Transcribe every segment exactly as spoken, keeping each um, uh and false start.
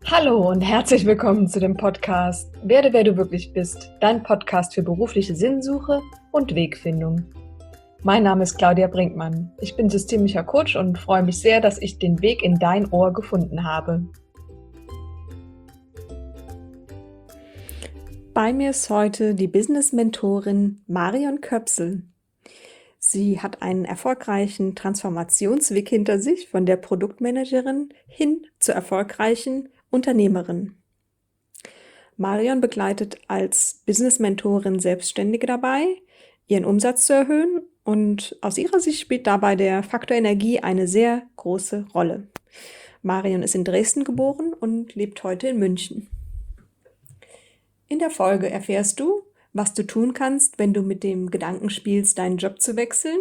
Hallo und herzlich willkommen zu dem Podcast Werde, wer du wirklich bist, dein Podcast für berufliche Sinnsuche und Wegfindung. Mein Name ist Claudia Brinkmann. Ich bin systemischer Coach und freue mich sehr, dass ich den Weg in dein Ohr gefunden habe. Bei mir ist heute die Business-Mentorin Marion Köpsel. Sie hat einen erfolgreichen Transformationsweg hinter sich, von der Produktmanagerin hin zur erfolgreichen Unternehmerin. Marion begleitet als Business-Mentorin Selbstständige dabei, ihren Umsatz zu erhöhen, und aus ihrer Sicht spielt dabei der Faktor Energie eine sehr große Rolle. Marion ist in Dresden geboren und lebt heute in München. In der Folge erfährst du, was du tun kannst, wenn du mit dem Gedanken spielst, deinen Job zu wechseln.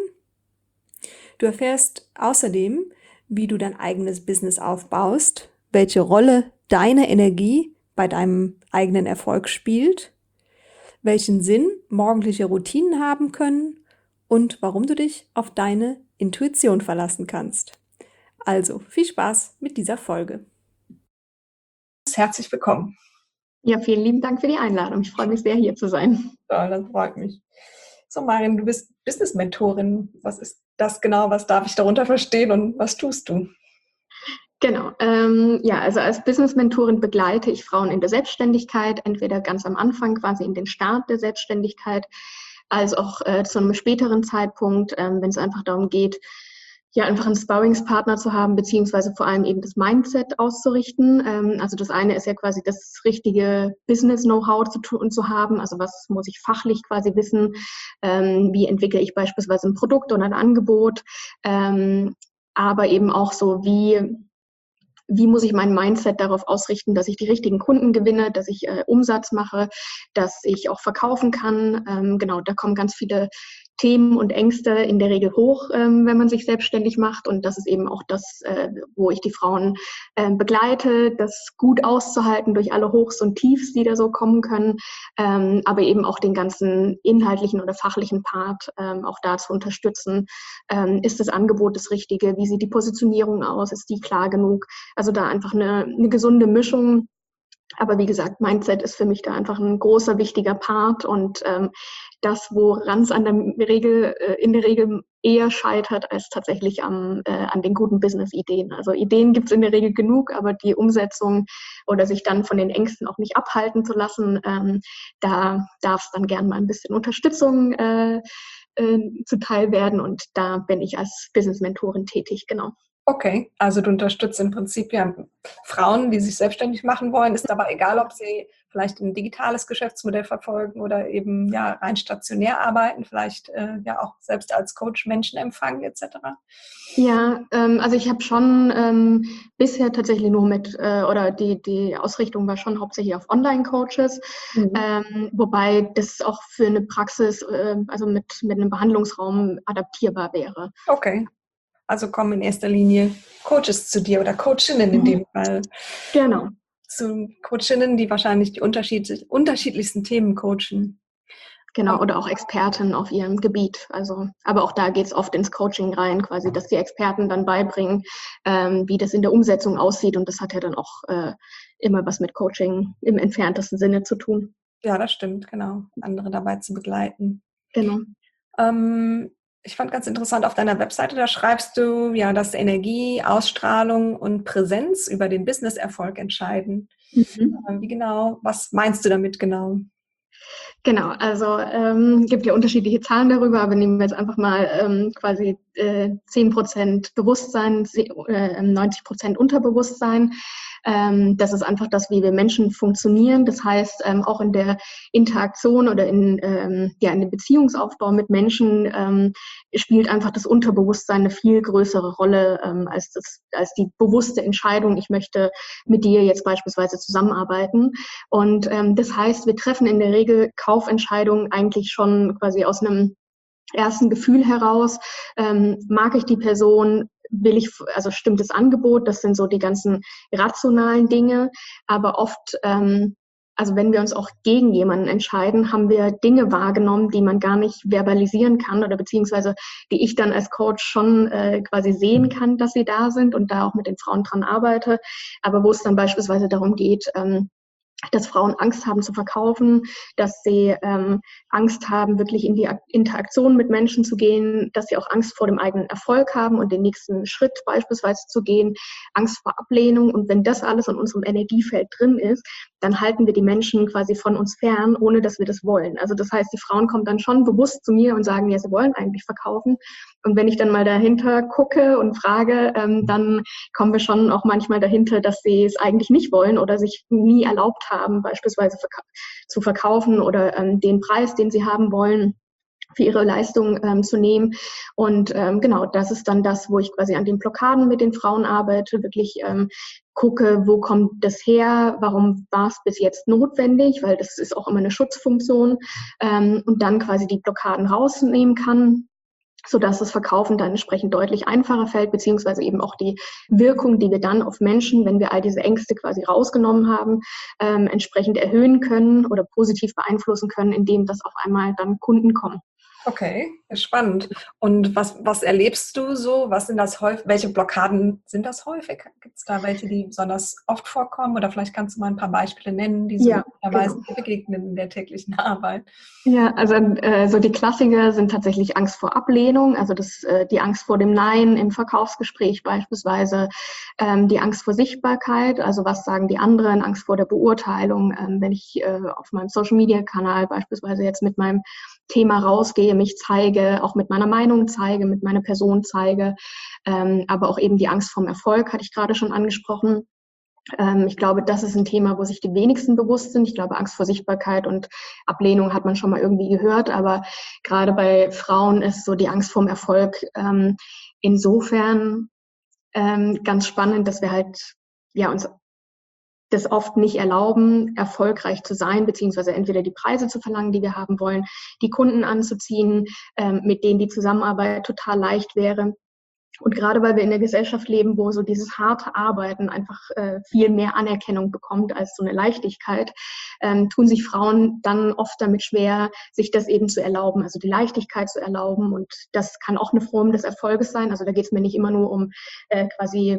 Du erfährst außerdem, wie du dein eigenes Business aufbaust, welche Rolle deine Energie bei deinem eigenen Erfolg spielt, welchen Sinn morgendliche Routinen haben können und warum du dich auf deine Intuition verlassen kannst. Also viel Spaß mit dieser Folge. Herzlich willkommen. Ja, vielen lieben Dank für die Einladung. Ich freue mich sehr, hier zu sein. Ja, das freut mich. So, Marion, du bist Business-Mentorin. Was ist das genau? Was darf ich darunter verstehen und was tust du? Genau. Ähm, ja, also als Business-Mentorin begleite ich Frauen in der Selbstständigkeit, entweder ganz am Anfang, quasi in den Start der Selbstständigkeit, als auch äh, zu einem späteren Zeitpunkt, ähm, wenn es einfach darum geht, ja, einfach einen Sparringspartner zu haben, beziehungsweise vor allem eben das Mindset auszurichten. Ähm, also das eine ist ja quasi das richtige Business-Know-how zu tun zu haben. Also was muss ich fachlich quasi wissen? Ähm, wie entwickle ich beispielsweise ein Produkt oder ein Angebot? Ähm, aber eben auch so, wie Wie muss ich mein Mindset darauf ausrichten, dass ich die richtigen Kunden gewinne, dass ich äh, Umsatz mache, dass ich auch verkaufen kann. Ähm, genau, da kommen ganz viele Themen und Ängste in der Regel hoch, ähm, wenn man sich selbstständig macht. Und das ist eben auch das, äh, wo ich die Frauen äh, begleite, das gut auszuhalten durch alle Hochs und Tiefs, die da so kommen können, ähm, aber eben auch den ganzen inhaltlichen oder fachlichen Part ähm, auch da zu unterstützen. Ähm, ist das Angebot das Richtige? Wie sieht die Positionierung aus? Ist die klar genug? Also da einfach eine, eine gesunde Mischung. Aber wie gesagt, Mindset ist für mich da einfach ein großer, wichtiger Part und ähm, das, woran es an der Regel, äh, in der Regel eher scheitert, als tatsächlich am, äh, an den guten Business-Ideen. Also Ideen gibt es in der Regel genug, aber die Umsetzung oder sich dann von den Ängsten auch nicht abhalten zu lassen, ähm, da darf es dann gern mal ein bisschen Unterstützung äh, äh, zuteil werden und da bin ich als Business-Mentorin tätig, genau. Okay, also du unterstützt im Prinzip ja Frauen, die sich selbstständig machen wollen. Ist aber egal, ob sie vielleicht ein digitales Geschäftsmodell verfolgen oder eben ja rein stationär arbeiten, vielleicht äh, ja auch selbst als Coach Menschen empfangen et cetera. Ja, ähm, also ich habe schon ähm, bisher tatsächlich nur mit, äh, oder die, die Ausrichtung war schon hauptsächlich auf Online-Coaches, Mhm. ähm, wobei das auch für eine Praxis, äh, also mit, mit einem Behandlungsraum adaptierbar wäre. Okay, also kommen in erster Linie Coaches zu dir oder Coachinnen in dem Fall. Genau. Zu Coachinnen, die wahrscheinlich die unterschiedlich, unterschiedlichsten Themen coachen. Genau, oder auch Experten auf ihrem Gebiet. Also, aber auch da geht es oft ins Coaching rein, quasi, dass die Experten dann beibringen, ähm, wie das in der Umsetzung aussieht. Und das hat ja dann auch äh, immer was mit Coaching im entferntesten Sinne zu tun. Ja, das stimmt, genau. Andere dabei zu begleiten. Genau. Ähm, ich fand ganz interessant, auf deiner Webseite, da schreibst du, ja, dass Energie, Ausstrahlung und Präsenz über den Businesserfolg entscheiden. Mhm. Wie genau, was meinst du damit genau? Genau, also ähm, gibt ja unterschiedliche Zahlen darüber, aber nehmen wir jetzt einfach mal ähm, quasi äh, zehn Prozent Bewusstsein, äh, neunzig Prozent Unterbewusstsein. Ähm, das ist einfach das, wie wir Menschen funktionieren. Das heißt, ähm, auch in der Interaktion oder in, ähm, ja, in dem Beziehungsaufbau mit Menschen ähm, spielt einfach das Unterbewusstsein eine viel größere Rolle ähm, als, das, als die bewusste Entscheidung, ich möchte mit dir jetzt beispielsweise zusammenarbeiten. Und ähm, das heißt, wir treffen in der Regel Kaufentscheidungen eigentlich schon quasi aus einem ersten Gefühl heraus. Ähm, mag ich die Person? Will ich, also stimmt das Angebot? Das sind so die ganzen rationalen Dinge. Aber oft ähm, also wenn wir uns auch gegen jemanden entscheiden, haben wir Dinge wahrgenommen, die man gar nicht verbalisieren kann oder beziehungsweise die ich dann als Coach schon äh, quasi sehen kann, dass sie da sind und da auch mit den Frauen dran arbeite. Aber wo es dann beispielsweise darum geht, ähm, dass Frauen Angst haben zu verkaufen, dass sie ähm, Angst haben, wirklich in die Interaktion mit Menschen zu gehen, dass sie auch Angst vor dem eigenen Erfolg haben und den nächsten Schritt beispielsweise zu gehen, Angst vor Ablehnung. Und wenn das alles in unserem Energiefeld drin ist, dann halten wir die Menschen quasi von uns fern, ohne dass wir das wollen. Also das heißt, die Frauen kommen dann schon bewusst zu mir und sagen, ja, sie wollen eigentlich verkaufen. Und wenn ich dann mal dahinter gucke und frage, ähm, dann kommen wir schon auch manchmal dahinter, dass sie es eigentlich nicht wollen oder sich nie erlaubt haben, beispielsweise verka- zu verkaufen oder ähm, den Preis, den sie haben wollen, für ihre Leistung ähm, zu nehmen. Und ähm, genau, das ist dann das, wo ich quasi an den Blockaden mit den Frauen arbeite, wirklich ähm, gucke, wo kommt das her, warum war es bis jetzt notwendig, weil das ist auch immer eine Schutzfunktion, ähm, und dann quasi die Blockaden rausnehmen kann, sodass das Verkaufen dann entsprechend deutlich einfacher fällt, beziehungsweise eben auch die Wirkung, die wir dann auf Menschen, wenn wir all diese Ängste quasi rausgenommen haben, ähm, entsprechend erhöhen können oder positiv beeinflussen können, indem das auf einmal dann Kunden kommen. Okay, spannend. Und was, was erlebst du so? Was sind das häufig? Welche Blockaden sind das häufig? Gibt es da welche, die besonders oft vorkommen? Oder vielleicht kannst du mal ein paar Beispiele nennen, die so Ja, möglicherweise genau. begegnen in der täglichen Arbeit. Ja, also äh, so die Klassiker sind tatsächlich Angst vor Ablehnung, also das, äh, die Angst vor dem Nein im Verkaufsgespräch beispielsweise, ähm, die Angst vor Sichtbarkeit, also was sagen die anderen, Angst vor der Beurteilung, ähm, wenn ich äh, auf meinem Social-Media-Kanal beispielsweise jetzt mit meinem Thema rausgehe, mich zeige, auch mit meiner Meinung zeige, mit meiner Person zeige, ähm, aber auch eben die Angst vom Erfolg, hatte ich gerade schon angesprochen. Ähm, ich glaube, das ist ein Thema, wo sich die wenigsten bewusst sind. Ich glaube, Angst vor Sichtbarkeit und Ablehnung hat man schon mal irgendwie gehört, aber gerade bei Frauen ist so die Angst vorm Erfolg ähm, insofern ähm, ganz spannend, dass wir halt ja uns das oft nicht erlauben, erfolgreich zu sein, beziehungsweise entweder die Preise zu verlangen, die wir haben wollen, die Kunden anzuziehen, ähm, mit denen die Zusammenarbeit total leicht wäre. Und gerade weil wir in der Gesellschaft leben, wo so dieses harte Arbeiten einfach äh, viel mehr Anerkennung bekommt als so eine Leichtigkeit, ähm, tun sich Frauen dann oft damit schwer, sich das eben zu erlauben, also die Leichtigkeit zu erlauben. Und das kann auch eine Form des Erfolges sein. Also da geht es mir nicht immer nur um äh, quasi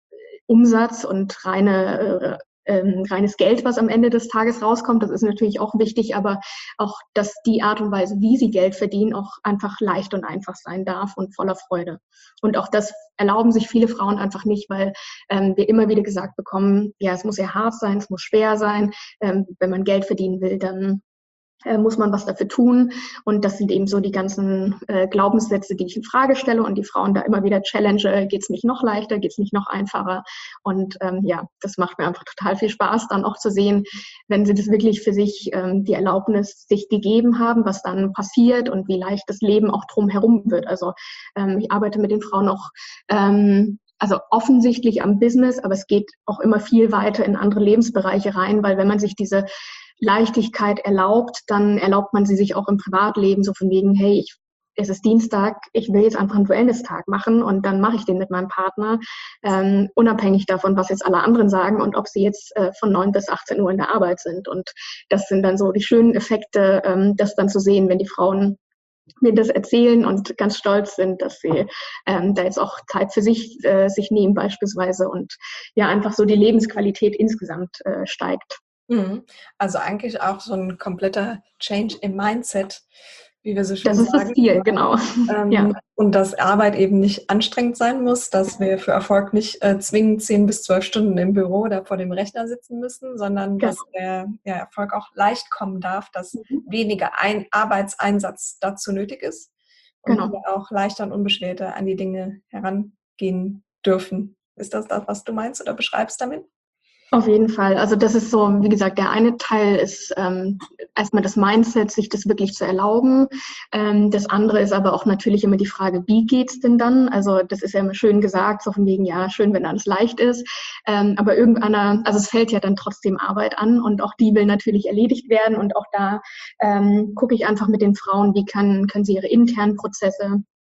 Umsatz und reine äh, ähm, reines Geld, was am Ende des Tages rauskommt. Das ist natürlich auch wichtig, aber auch, dass die Art und Weise, wie sie Geld verdienen, auch einfach leicht und einfach sein darf und voller Freude. Und auch das erlauben sich viele Frauen einfach nicht, weil ähm, wir immer wieder gesagt bekommen, ja, es muss ja hart sein, es muss schwer sein. Ähm, wenn man Geld verdienen will, dann äh, muss man was dafür tun. Und das sind eben so die ganzen äh, Glaubenssätze, die ich in Frage stelle und die Frauen da immer wieder challenge. Geht es nicht noch leichter? Geht es nicht noch einfacher? Und ähm, ja, das macht mir einfach total viel Spaß, dann auch zu sehen, wenn sie das wirklich für sich ähm, die Erlaubnis sich gegeben haben, was dann passiert und wie leicht das Leben auch drumherum wird. Also ähm, ich arbeite mit den Frauen auch ähm, also offensichtlich am Business, aber es geht auch immer viel weiter in andere Lebensbereiche rein, weil wenn man sich diese Leichtigkeit erlaubt, dann erlaubt man sie sich auch im Privatleben, so von wegen, hey, ich, es ist Dienstag, ich will jetzt einfach einen Wellness-Tag machen und dann mache ich den mit meinem Partner, ähm, unabhängig davon, was jetzt alle anderen sagen und ob sie jetzt äh, von neun bis achtzehn Uhr in der Arbeit sind. Und das sind dann so die schönen Effekte, ähm, das dann zu sehen, wenn die Frauen mir das erzählen und ganz stolz sind, dass sie ähm, da jetzt auch Zeit für sich äh, sich nehmen beispielsweise und ja einfach so die Lebensqualität insgesamt äh, steigt. Mhm. Also eigentlich auch so ein kompletter Change im Mindset, wie wir so Das schön ist das sagen. Ziel, genau. Ja, Ähm, und dass Arbeit eben nicht anstrengend sein muss, dass wir für Erfolg nicht äh, zwingend zehn bis zwölf Stunden im Büro oder vor dem Rechner sitzen müssen, sondern dass genau. der ja, Erfolg auch leicht kommen darf, dass Mhm. weniger ein Arbeitseinsatz dazu nötig ist und wir Genau. auch leichter und unbeschwerter an die Dinge herangehen dürfen. Ist das das, was du meinst oder beschreibst damit? Auf jeden Fall. Also das ist so, wie gesagt, der eine Teil ist ähm, erstmal das Mindset, sich das wirklich zu erlauben. Ähm, das andere ist aber auch natürlich immer die Frage, wie geht's denn dann? Also das ist ja immer schön gesagt, so von wegen, ja, schön, wenn alles leicht ist. Ähm, aber irgendeiner, also es fällt ja dann trotzdem Arbeit an und auch die will natürlich erledigt werden. Und auch da ähm, gucke ich einfach mit den Frauen, wie kann, können sie ihre internen Prozesse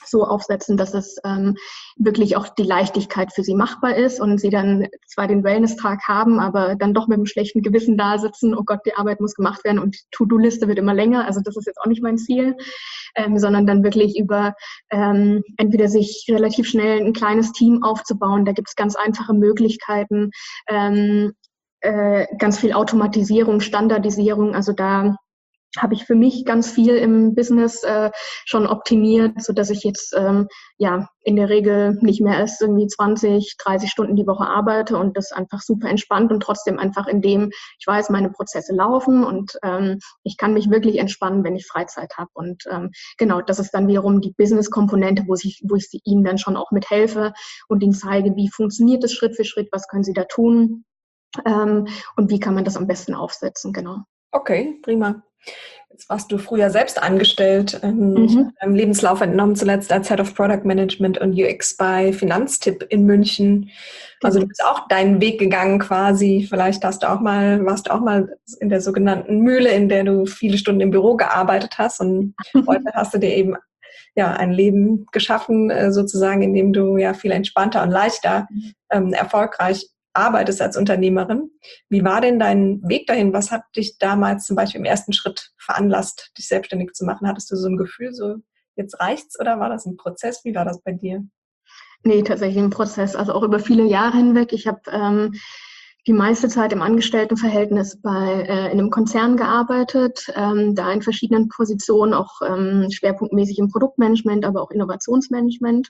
so aufsetzen, dass es ähm, wirklich auch die Leichtigkeit für sie machbar ist und sie dann zwar den Wellness-Tag haben, aber dann doch mit einem schlechten Gewissen da sitzen, oh Gott, die Arbeit muss gemacht werden und die To-Do-Liste wird immer länger, also das ist jetzt auch nicht mein Ziel, ähm, sondern dann wirklich über ähm, entweder sich relativ schnell ein kleines Team aufzubauen, da gibt es ganz einfache Möglichkeiten, ähm, äh, ganz viel Automatisierung, Standardisierung, also da habe ich für mich ganz viel im Business äh, schon optimiert, so dass ich jetzt ähm, ja in der Regel nicht mehr als irgendwie zwanzig, dreißig Stunden die Woche arbeite und das einfach super entspannt und trotzdem einfach in dem, ich weiß, meine Prozesse laufen und ähm, ich kann mich wirklich entspannen, wenn ich Freizeit habe. Und ähm, genau, das ist dann wiederum die Business-Komponente, wo ich, wo ich ihnen dann schon auch mithelfe und ihnen zeige, wie funktioniert das Schritt für Schritt, was können sie da tun ähm, und wie kann man das am besten aufsetzen, genau. Okay, prima. Jetzt warst du früher selbst angestellt. Ähm, Mhm. Ich habe deinem Lebenslauf entnommen, zuletzt als Head of Product Management und U X bei Finanztipp in München. Also du bist auch deinen Weg gegangen quasi. Vielleicht hast du auch mal, warst du auch mal in der sogenannten Mühle, in der du viele Stunden im Büro gearbeitet hast. Und heute hast du dir eben ja ein Leben geschaffen, äh, sozusagen, in dem du ja viel entspannter und leichter ähm, erfolgreich arbeitest als Unternehmerin. Wie war denn dein Weg dahin? Was hat dich damals zum Beispiel im ersten Schritt veranlasst, dich selbstständig zu machen? Hattest du so ein Gefühl, so jetzt reicht's, oder war das ein Prozess? Wie war das bei dir? Nee, tatsächlich ein Prozess, also auch über viele Jahre hinweg. Ich habe ähm, die meiste Zeit im Angestelltenverhältnis bei äh, in einem Konzern gearbeitet, ähm, da in verschiedenen Positionen, auch ähm, schwerpunktmäßig im Produktmanagement, aber auch Innovationsmanagement.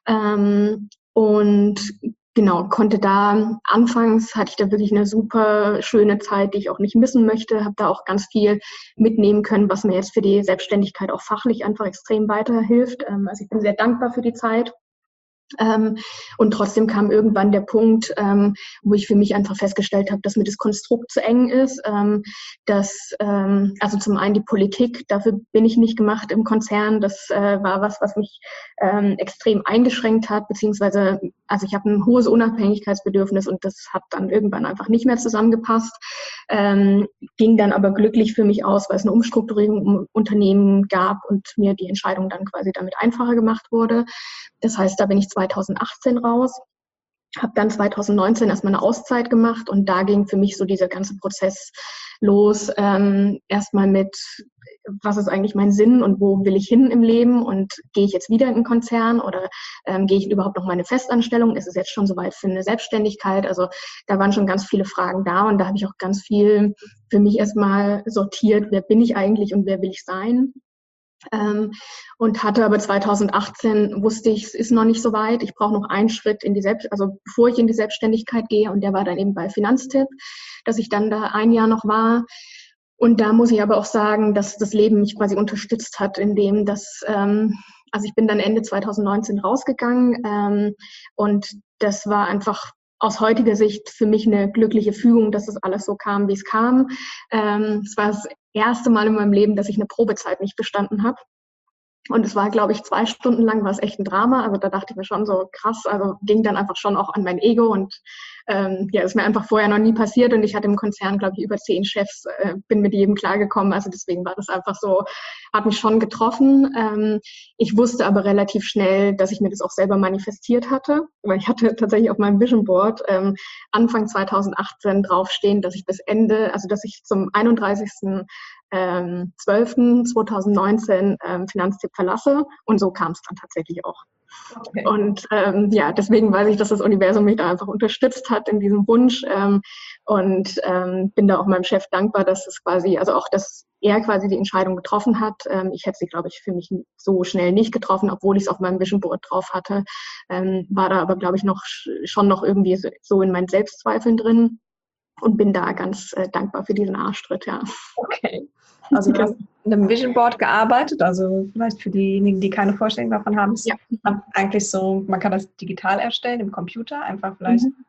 Ähm, und genau, konnte da, anfangs hatte ich da wirklich eine super schöne Zeit, die ich auch nicht missen möchte, habe da auch ganz viel mitnehmen können, was mir jetzt für die Selbstständigkeit auch fachlich einfach extrem weiterhilft. Ähm, also ich bin sehr dankbar für die Zeit. Ähm, und trotzdem kam irgendwann der Punkt, ähm, wo ich für mich einfach festgestellt habe, dass mir das Konstrukt zu eng ist, ähm, dass ähm, also zum einen die Politik, dafür bin ich nicht gemacht im Konzern, das äh, war was, was mich ähm, extrem eingeschränkt hat, beziehungsweise also ich habe ein hohes Unabhängigkeitsbedürfnis und das hat dann irgendwann einfach nicht mehr zusammengepasst, ähm, ging dann aber glücklich für mich aus, weil es eine Umstrukturierung im Unternehmen gab und mir die Entscheidung dann quasi damit einfacher gemacht wurde. Das heißt, da bin ich zweitausendachtzehn raus, habe dann zweitausendneunzehn erstmal eine Auszeit gemacht und da ging für mich so dieser ganze Prozess los. Ähm, erstmal mit, was ist eigentlich mein Sinn und wo will ich hin im Leben und gehe ich jetzt wieder in einen Konzern oder ähm, gehe ich überhaupt noch meine Festanstellung? Ist es jetzt schon soweit für eine Selbstständigkeit? Also da waren schon ganz viele Fragen da und da habe ich auch ganz viel für mich erstmal sortiert, wer bin ich eigentlich und wer will ich sein? Ähm, und hatte aber zweitausendachtzehn, wusste ich, es ist noch nicht so weit. Ich brauche noch einen Schritt in die Selbst, also bevor ich in die Selbstständigkeit gehe. Und der war dann eben bei Finanztipp, dass ich dann da ein Jahr noch war. Und da muss ich aber auch sagen, dass das Leben mich quasi unterstützt hat, indem das, ähm, also ich bin dann Ende zweitausendneunzehn rausgegangen ähm, und das war einfach aus heutiger Sicht für mich eine glückliche Fügung, dass das alles so kam, wie es kam. Ähm, es war das erste Mal in meinem Leben, dass ich eine Probezeit nicht bestanden habe. Und es war, glaube ich, zwei Stunden lang war es echt ein Drama. Also da dachte ich mir schon so krass, also ging dann einfach schon auch an mein Ego und ähm, ja, ist mir einfach vorher noch nie passiert und ich hatte im Konzern, glaube ich, über zehn Chefs, äh, bin mit jedem klargekommen. Also deswegen war das einfach so, hat mich schon getroffen. Ähm, ich wusste aber relativ schnell, dass ich mir das auch selber manifestiert hatte, weil ich hatte tatsächlich auf meinem Vision Board ähm, Anfang zweitausendachtzehn draufstehen, dass ich bis Ende, also dass ich zum einunddreißigsten Ähm, zwölften zweitausendneunzehn ähm, Finanztipp verlasse und so kam es dann tatsächlich auch. Okay. Und ähm, ja, deswegen weiß ich, dass das Universum mich da einfach unterstützt hat in diesem Wunsch ähm, und ähm, bin da auch meinem Chef dankbar, dass es quasi, also auch, dass er quasi die Entscheidung getroffen hat. Ähm, ich hätte sie, glaube ich, für mich so schnell nicht getroffen, obwohl ich es auf meinem Vision Board drauf hatte, ähm, war da aber, glaube ich, noch schon noch irgendwie so in meinen Selbstzweifeln drin und bin da ganz äh, dankbar für diesen Arschtritt, ja. Okay. Also du hast in einem Vision Board gearbeitet, also vielleicht für diejenigen, die keine Vorstellung davon haben, ist Ja. eigentlich so, man kann das digital erstellen im Computer, einfach vielleicht Mhm.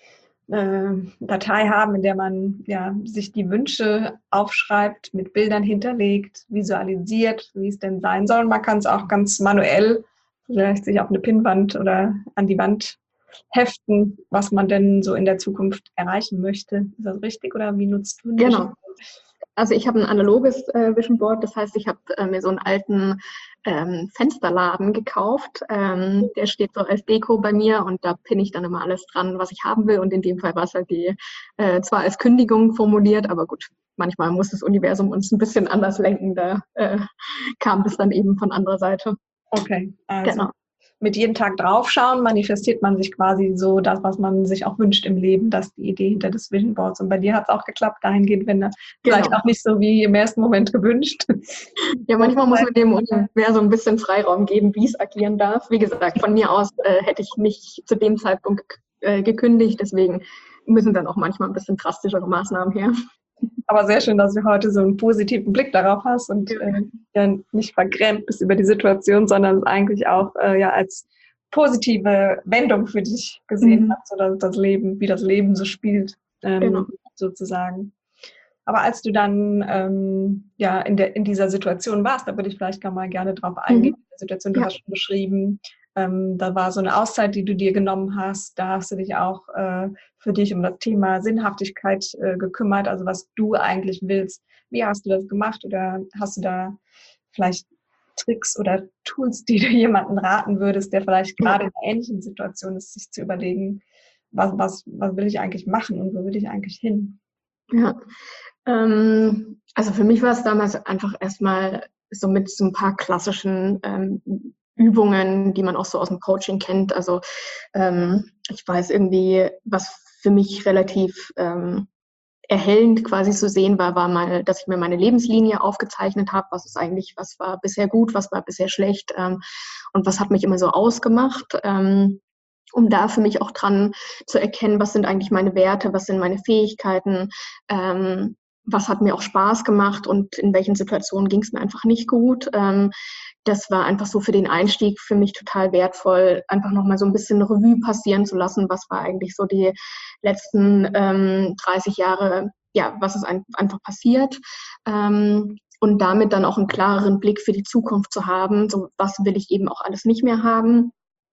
eine Datei haben, in der man ja, sich die Wünsche aufschreibt, mit Bildern hinterlegt, visualisiert, wie es denn sein soll. Man kann es auch ganz manuell vielleicht sich auf eine Pinnwand oder an die Wand heften, was man denn so in der Zukunft erreichen möchte. Ist das richtig oder wie nutzt du ein Vision Genau. Board? Also ich habe ein analoges äh, Vision Board, das heißt, ich habe äh, mir so einen alten ähm, Fensterladen gekauft. Ähm, der steht so als Deko bei mir und da pinne ich dann immer alles dran, was ich haben will. Und in dem Fall war es halt die, äh, zwar als Kündigung formuliert, aber gut, manchmal muss das Universum uns ein bisschen anders lenken. Da äh, kam das dann eben von anderer Seite. Okay, also Genau. mit jedem Tag draufschauen, manifestiert man sich quasi so das, was man sich auch wünscht im Leben, das ist die Idee hinter des Vision Boards. Und bei dir hat es auch geklappt, dahingehend, wenn das vielleicht Genau. auch nicht so wie im ersten Moment gewünscht. Ja, manchmal muss man dem Universum ein bisschen Freiraum geben, wie es agieren darf. Wie gesagt, von mir aus äh, hätte ich nicht zu dem Zeitpunkt äh, gekündigt, deswegen müssen dann auch manchmal ein bisschen drastischere Maßnahmen her. Aber sehr schön, dass du heute so einen positiven Blick darauf hast und Ja. äh, ja nicht vergrämt bist über die Situation, sondern es eigentlich auch äh, ja als positive Wendung für dich gesehen Mhm. hast, oder das Leben, wie das Leben so spielt, ähm, Genau. sozusagen. Aber als du dann ähm, ja in der in dieser Situation warst, da würde ich vielleicht gar mal gerne drauf eingehen. Mhm. Die Situation, du Ja. hast schon beschrieben, ähm, da war so eine Auszeit, die du dir genommen hast. Da hast du dich auch äh, für dich um das Thema Sinnhaftigkeit äh, gekümmert, also was du eigentlich willst. Wie hast du das gemacht, oder hast du da vielleicht Tricks oder Tools, die du jemandem raten würdest, der vielleicht Ja. gerade in einer ähnlichen Situation ist, sich zu überlegen, was, was, was will ich eigentlich machen und wo will ich eigentlich hin? Ja. Ähm, also für mich war es damals einfach erstmal so mit so ein paar klassischen ähm, Übungen, die man auch so aus dem Coaching kennt. Also ähm, ich weiß irgendwie, was für mich relativ ähm, erhellend quasi zu sehen war, war meine, dass ich mir meine Lebenslinie aufgezeichnet habe. Was ist eigentlich, was war bisher gut, was war bisher schlecht ähm, und was hat mich immer so ausgemacht. Ähm, um da für mich auch dran zu erkennen, was sind eigentlich meine Werte, was sind meine Fähigkeiten, ähm, was hat mir auch Spaß gemacht und in welchen Situationen ging es mir einfach nicht gut. Ähm, das war einfach so für den Einstieg für mich total wertvoll, einfach nochmal so ein bisschen Revue passieren zu lassen, was war eigentlich so die letzten ähm, dreißig Jahre, ja, was ist ein, einfach passiert. Ähm, und damit dann auch einen klareren Blick für die Zukunft zu haben, so was will ich eben auch alles nicht mehr haben.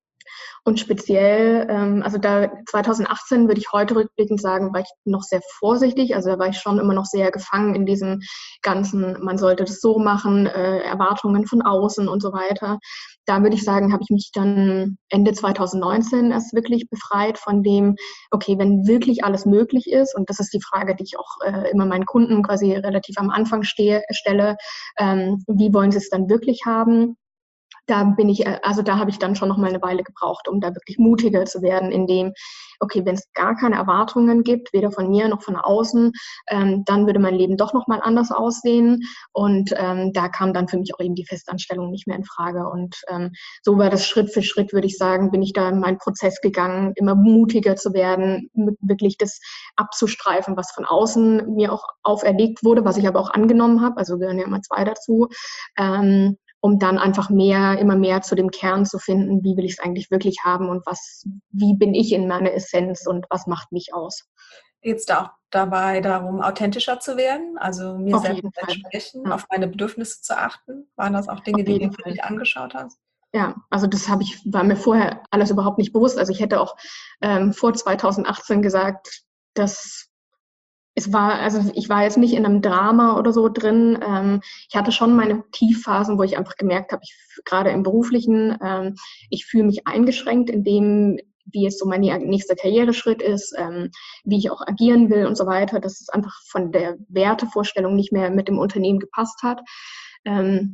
Und speziell, ähm, also da zweitausendachtzehn würde ich heute rückblickend sagen, war ich noch sehr vorsichtig. Also da war ich schon immer noch sehr gefangen in diesem ganzen, man sollte das so machen, äh, Erwartungen von außen und so weiter. Da würde ich sagen, habe ich mich dann Ende zweitausendneunzehn erst wirklich befreit von dem, okay, wenn wirklich alles möglich ist, und das ist die Frage, die ich auch äh, immer meinen Kunden quasi relativ am Anfang stehe, stelle, ähm, wie wollen sie es dann wirklich haben? Da bin ich, also da habe ich dann schon noch mal eine Weile gebraucht, um da wirklich mutiger zu werden, in dem, okay, wenn es gar keine Erwartungen gibt, weder von mir noch von außen, ähm, dann würde mein Leben doch noch mal anders aussehen. Und ähm, da kam dann für mich auch eben die Festanstellung nicht mehr in Frage. Und ähm, so war das Schritt für Schritt, würde ich sagen, bin ich da in meinen Prozess gegangen, immer mutiger zu werden, wirklich das abzustreifen, was von außen mir auch auferlegt wurde, was ich aber auch angenommen habe. Also gehören ja immer zwei dazu. Ähm, um dann einfach mehr, immer mehr zu dem Kern zu finden, wie will ich es eigentlich wirklich haben und was, wie bin ich in meiner Essenz und was macht mich aus. Geht es da auch dabei darum, authentischer zu werden, also mir Auf selbst jeden zu Fall. entsprechen, Ja, auf meine Bedürfnisse zu achten? Waren das auch Dinge, auf die du jeden für Fall. dich angeschaut hast? Ja, also das habe ich, war mir vorher alles überhaupt nicht bewusst. Also ich hätte auch ähm, vor zweitausendachtzehn gesagt, dass es war, also ich war jetzt nicht in einem Drama oder so drin. Ähm, ich hatte schon meine Tiefphasen, wo ich einfach gemerkt habe, ich gerade im Beruflichen, ähm, ich fühle mich eingeschränkt in dem, wie jetzt so mein nächster Karriereschritt ist, ähm, wie ich auch agieren will und so weiter, dass es einfach von der Wertevorstellung nicht mehr mit dem Unternehmen gepasst hat. Ähm,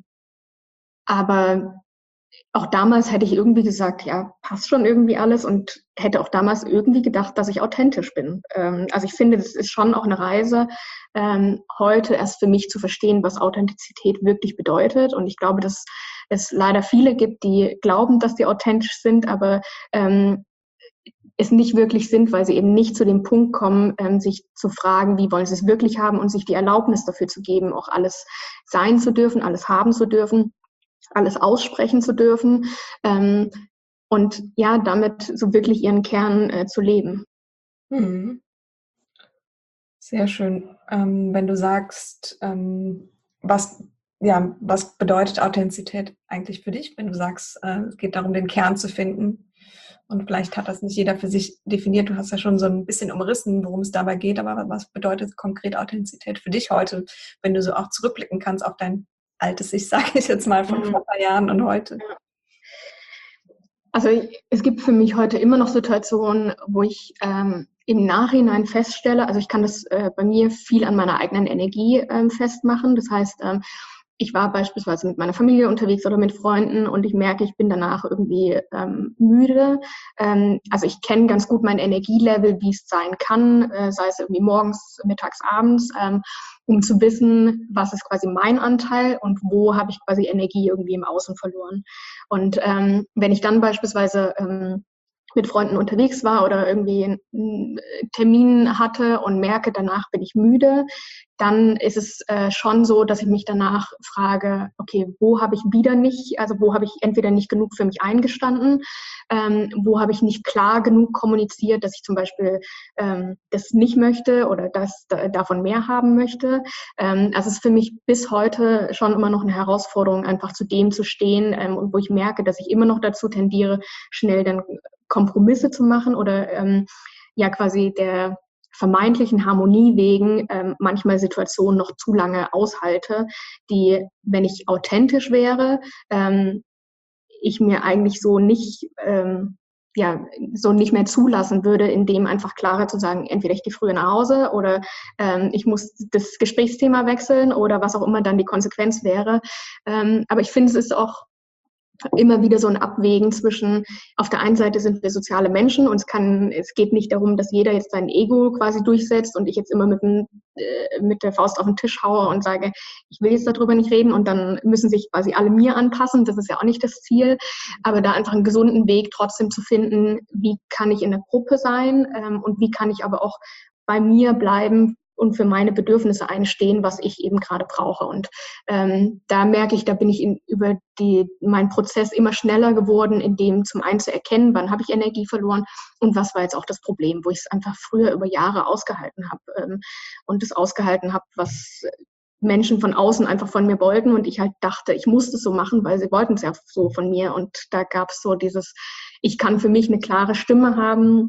aber auch damals hätte ich irgendwie gesagt, ja, passt schon irgendwie alles und hätte auch damals irgendwie gedacht, dass ich authentisch bin. Ähm, also ich finde, das ist schon auch eine Reise, ähm, heute erst für mich zu verstehen, was Authentizität wirklich bedeutet. Und ich glaube, dass es leider viele gibt, die glauben, dass sie authentisch sind, aber ähm, es nicht wirklich sind, weil sie eben nicht zu dem Punkt kommen, ähm, sich zu fragen, wie wollen sie es wirklich haben und sich die Erlaubnis dafür zu geben, auch alles sein zu dürfen, alles haben zu dürfen, alles aussprechen zu dürfen ähm, und ja, damit so wirklich ihren Kern äh, zu leben. Mhm. Sehr schön. Ähm, wenn du sagst, ähm, was, ja, was bedeutet Authentizität eigentlich für dich, wenn du sagst, äh, es geht darum, den Kern zu finden? Und vielleicht hat das nicht jeder für sich definiert. Du hast ja schon so ein bisschen umrissen, worum es dabei geht. Aber was bedeutet konkret Authentizität für dich heute, wenn du so auch zurückblicken kannst auf dein altes Ich, sage ich jetzt mal, von Mhm. vor ein paar Jahren und heute? Also es gibt für mich heute immer noch Situationen, wo ich ähm, im Nachhinein feststelle, also ich kann das äh, bei mir viel an meiner eigenen Energie ähm, festmachen. Das heißt, ähm, ich war beispielsweise mit meiner Familie unterwegs oder mit Freunden und ich merke, ich bin danach irgendwie ähm, müde. Ähm, also ich kenne ganz gut mein Energielevel, wie es sein kann, äh, sei es irgendwie morgens, mittags, abends, ähm, um zu wissen, was ist quasi mein Anteil und wo habe ich quasi Energie irgendwie im Außen verloren. Und ähm, wenn ich dann beispielsweise ähm, mit Freunden unterwegs war oder irgendwie einen Termin hatte und merke, danach bin ich müde, dann ist es äh, schon so, dass ich mich danach frage, okay, wo habe ich wieder nicht, also wo habe ich entweder nicht genug für mich eingestanden, ähm, wo habe ich nicht klar genug kommuniziert, dass ich zum Beispiel ähm, das nicht möchte oder das da, davon mehr haben möchte. Ähm, also es ist für mich bis heute schon immer noch eine Herausforderung, einfach zu dem zu stehen ähm, und wo ich merke, dass ich immer noch dazu tendiere, schnell dann Kompromisse zu machen oder ähm, ja quasi der vermeintlichen Harmonie wegen ähm, manchmal Situationen noch zu lange aushalte, die, wenn ich authentisch wäre, ähm, ich mir eigentlich so nicht ähm, ja, so nicht mehr zulassen würde, indem einfach klarer zu sagen, entweder ich gehe früher nach Hause oder ähm, ich muss das Gesprächsthema wechseln oder was auch immer dann die Konsequenz wäre. Ähm, aber ich finde, es ist auch immer wieder so ein Abwägen zwischen, auf der einen Seite sind wir soziale Menschen und es kann, es geht nicht darum, dass jeder jetzt sein Ego quasi durchsetzt und ich jetzt immer mit, dem, äh, mit der Faust auf den Tisch haue und sage, ich will jetzt darüber nicht reden und dann müssen sich quasi alle mir anpassen. Das ist ja auch nicht das Ziel. Aber da einfach einen gesunden Weg trotzdem zu finden, wie kann ich in der Gruppe sein ähm, und wie kann ich aber auch bei mir bleiben und für meine Bedürfnisse einstehen, was ich eben gerade brauche. Und ähm, da merke ich, da bin ich in, über die, meinen Prozess immer schneller geworden, in dem zum einen zu erkennen, wann habe ich Energie verloren und was war jetzt auch das Problem, wo ich es einfach früher über Jahre ausgehalten habe ähm, und das ausgehalten habe, was Menschen von außen einfach von mir wollten und ich halt dachte, ich muss das so machen, weil sie wollten es ja so von mir. Und da gab es so dieses, ich kann für mich eine klare Stimme haben,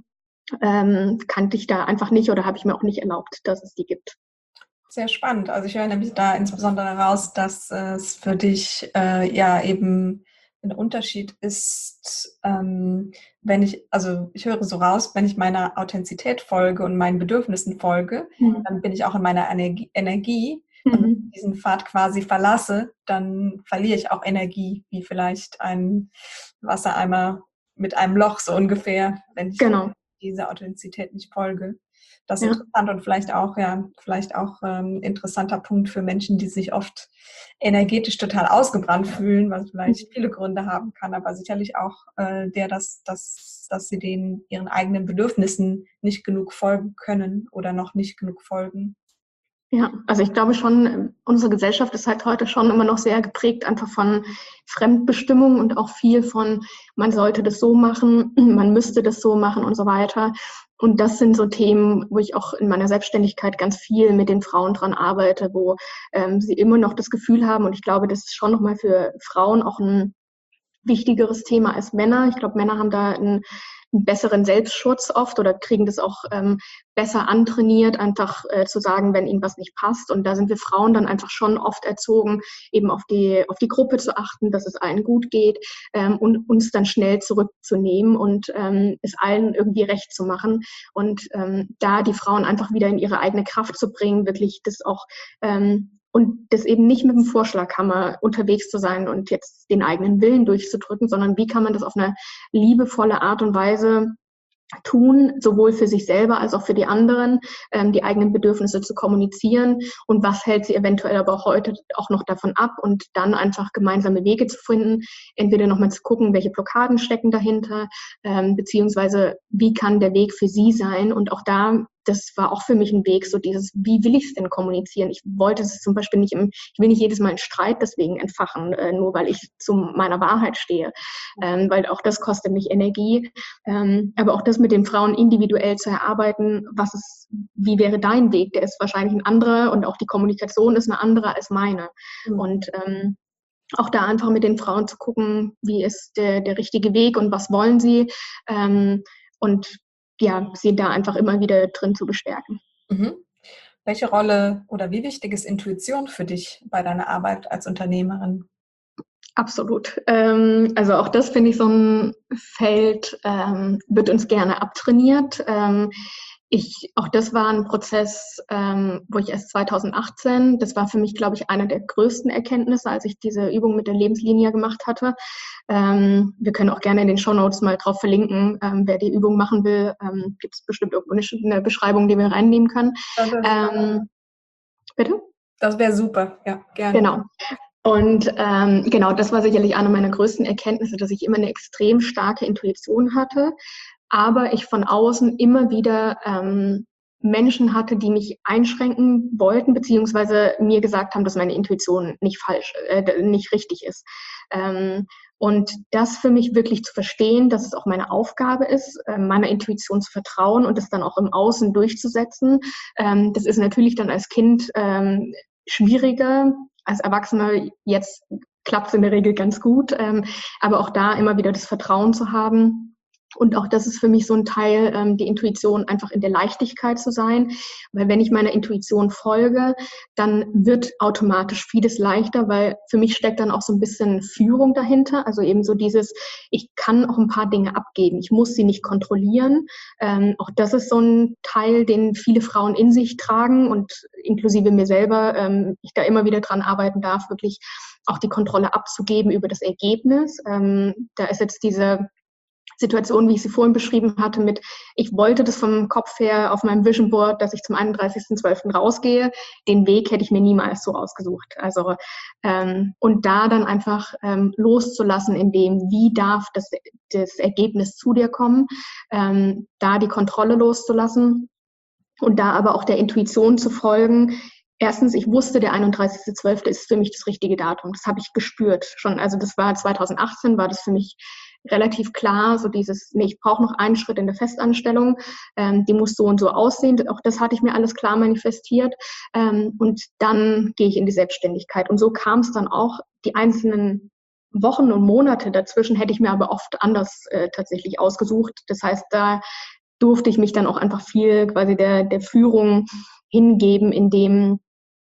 ähm, kannte ich da einfach nicht oder habe ich mir auch nicht erlaubt, dass es die gibt. Sehr spannend. Also ich höre nämlich da insbesondere raus, dass äh, es für dich äh, ja eben ein Unterschied ist, ähm, wenn ich, also ich höre so raus, wenn ich meiner Authentizität folge und meinen Bedürfnissen folge, Mhm. dann bin ich auch in meiner Energie, Energie. Und wenn Mhm. ich diesen Pfad quasi verlasse, dann verliere ich auch Energie, wie vielleicht ein Wassereimer mit einem Loch so ungefähr, wenn ich Genau. dieser Authentizität nicht folge. Das ist Ja. interessant und vielleicht auch, ja, vielleicht auch ähm, interessanter Punkt für Menschen, die sich oft energetisch total ausgebrannt fühlen, was vielleicht viele Gründe haben kann, aber sicherlich auch äh, der, dass, dass, dass sie den ihren eigenen Bedürfnissen nicht genug folgen können oder noch nicht genug folgen. Ja, also ich glaube schon, unsere Gesellschaft ist halt heute schon immer noch sehr geprägt einfach von Fremdbestimmung und auch viel von, man sollte das so machen, man müsste das so machen und so weiter. Und das sind so Themen, wo ich auch in meiner Selbstständigkeit ganz viel mit den Frauen dran arbeite, wo ähm, sie immer noch das Gefühl haben, und ich glaube, das ist schon nochmal für Frauen auch ein wichtigeres Thema als Männer. Ich glaube, Männer haben da einen, einen besseren Selbstschutz oft oder kriegen das auch ähm, besser antrainiert, einfach äh, zu sagen, wenn ihnen was nicht passt. Und da sind wir Frauen dann einfach schon oft erzogen, eben auf die, auf die Gruppe zu achten, dass es allen gut geht ähm, und uns dann schnell zurückzunehmen und ähm, es allen irgendwie recht zu machen. Und ähm, da die Frauen einfach wieder in ihre eigene Kraft zu bringen, wirklich das auch ähm, und das eben nicht mit dem Vorschlaghammer unterwegs zu sein und jetzt den eigenen Willen durchzudrücken, sondern wie kann man das auf eine liebevolle Art und Weise tun, sowohl für sich selber als auch für die anderen, ähm, die eigenen Bedürfnisse zu kommunizieren und was hält sie eventuell aber auch heute auch noch davon ab und dann einfach gemeinsame Wege zu finden, entweder nochmal zu gucken, welche Blockaden stecken dahinter, ähm, beziehungsweise wie kann der Weg für sie sein und auch da, das war auch für mich ein Weg, so dieses, wie will ich es denn kommunizieren? Ich wollte es zum Beispiel nicht im, ich will nicht jedes Mal einen Streit deswegen entfachen, äh, nur weil ich zu meiner Wahrheit stehe, ähm, weil auch das kostet mich Energie, ähm, aber auch das mit den Frauen individuell zu erarbeiten, was ist, wie wäre dein Weg? Der ist wahrscheinlich ein anderer und auch die Kommunikation ist eine andere als meine. Mhm. Und ähm, auch da einfach mit den Frauen zu gucken, wie ist der, der richtige Weg und was wollen sie, ähm, und ja, sie da einfach immer wieder drin zu bestärken. Mhm. Welche Rolle oder wie wichtig ist Intuition für dich bei deiner Arbeit als Unternehmerin? Absolut. Ähm, also auch das finde ich so ein Feld, ähm, wird uns gerne abtrainiert. Ähm, ich, auch das war ein Prozess, ähm, wo ich erst zweitausendachtzehn, das war für mich, glaube ich, einer der größten Erkenntnisse, als ich diese Übung mit der Lebenslinie gemacht hatte. Ähm, wir können auch gerne in den Shownotes mal drauf verlinken. Ähm, wer die Übung machen will, ähm, gibt es bestimmt irgendwo eine, eine Beschreibung, die wir reinnehmen können. Das wäre Ähm, bitte? das wär super, ja, gerne. Genau. Und ähm, genau, das war sicherlich eine meiner größten Erkenntnisse, dass ich immer eine extrem starke Intuition hatte, aber ich von außen immer wieder ähm, Menschen hatte, die mich einschränken wollten, beziehungsweise mir gesagt haben, dass meine Intuition nicht falsch, äh, nicht richtig ist. Ähm, und das für mich wirklich zu verstehen, dass es auch meine Aufgabe ist, äh, meiner Intuition zu vertrauen und das dann auch im Außen durchzusetzen. Ähm, das ist natürlich dann als Kind ähm, schwieriger. Als Erwachsener jetzt klappt es in der Regel ganz gut, ähm, aber auch da immer wieder das Vertrauen zu haben. Und auch das ist für mich so ein Teil, ähm, die Intuition einfach in der Leichtigkeit zu sein. Weil wenn ich meiner Intuition folge, dann wird automatisch vieles leichter, weil für mich steckt dann auch so ein bisschen Führung dahinter. Also eben so dieses, ich kann auch ein paar Dinge abgeben. Ich muss sie nicht kontrollieren. Ähm, auch das ist so ein Teil, den viele Frauen in sich tragen und inklusive mir selber, ähm, ich da immer wieder dran arbeiten darf, wirklich auch die Kontrolle abzugeben über das Ergebnis. Ähm, da ist jetzt diese Situation, wie ich sie vorhin beschrieben hatte, mit, ich wollte das vom Kopf her auf meinem Vision Board, dass ich zum einunddreißigsten zwölften rausgehe. Den Weg hätte ich mir niemals so ausgesucht. Also, ähm, und da dann einfach ähm, loszulassen in dem, wie darf das, das Ergebnis zu dir kommen, ähm, da die Kontrolle loszulassen und da aber auch der Intuition zu folgen. Erstens, ich wusste, der einunddreißigste zwölfte ist für mich das richtige Datum. Das habe ich gespürt schon. Also das war zweitausendachtzehn, war das für mich relativ klar, so dieses, nee, ich brauche noch einen Schritt in der Festanstellung, ähm, die muss so und so aussehen. Auch das hatte ich mir alles klar manifestiert. Ähm, und dann gehe ich in die Selbstständigkeit. Und so kam es dann auch. Die einzelnen Wochen und Monate dazwischen hätte ich mir aber oft anders äh, tatsächlich ausgesucht. Das heißt, da durfte ich mich dann auch einfach viel quasi der, der Führung hingeben, in dem,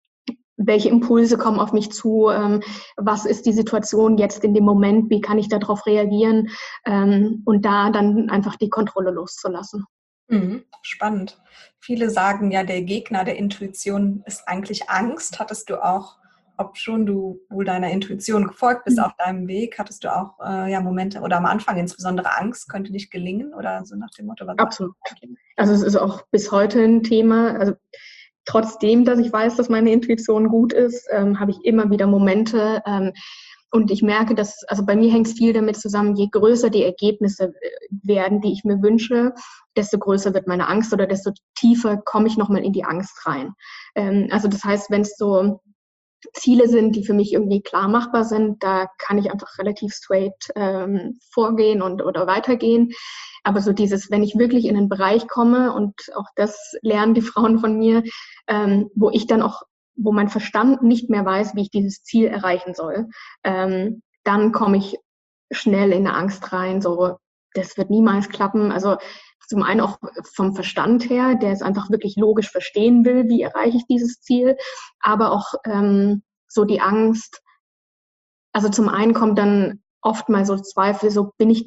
welche Impulse kommen auf mich zu, ähm, was ist die Situation jetzt in dem Moment, wie kann ich darauf reagieren, ähm, und da dann einfach die Kontrolle loszulassen. Mhm, spannend. Viele sagen ja, der Gegner der Intuition ist eigentlich Angst. Hattest du auch, ob schon du wohl deiner Intuition gefolgt bist auf deinem Weg, hattest du auch äh, ja Momente oder am Anfang insbesondere Angst, könnte nicht gelingen oder so nach dem Motto, was macht Absolut. das eigentlich? Also es ist auch bis heute ein Thema. Also trotzdem, dass ich weiß, dass meine Intuition gut ist, ähm, habe ich immer wieder Momente. Ähm, und ich merke, dass, also bei mir hängt es viel damit zusammen, je größer die Ergebnisse werden, die ich mir wünsche, desto größer wird meine Angst oder desto tiefer komme ich nochmal in die Angst rein. Ähm, also das heißt, wenn es so Ziele sind, die für mich irgendwie klar machbar sind, da kann ich einfach relativ straight ähm, vorgehen und oder weitergehen. Aber so dieses, wenn ich wirklich in einen Bereich komme, und auch das lernen die Frauen von mir, ähm, wo ich dann auch, wo mein Verstand nicht mehr weiß, wie ich dieses Ziel erreichen soll, ähm, dann komme ich schnell in eine Angst rein, so, das wird niemals klappen. Also zum einen auch vom Verstand her, der es einfach wirklich logisch verstehen will, wie erreiche ich dieses Ziel, aber auch ähm, so die Angst, also zum einen kommt dann oft mal so Zweifel, so bin ich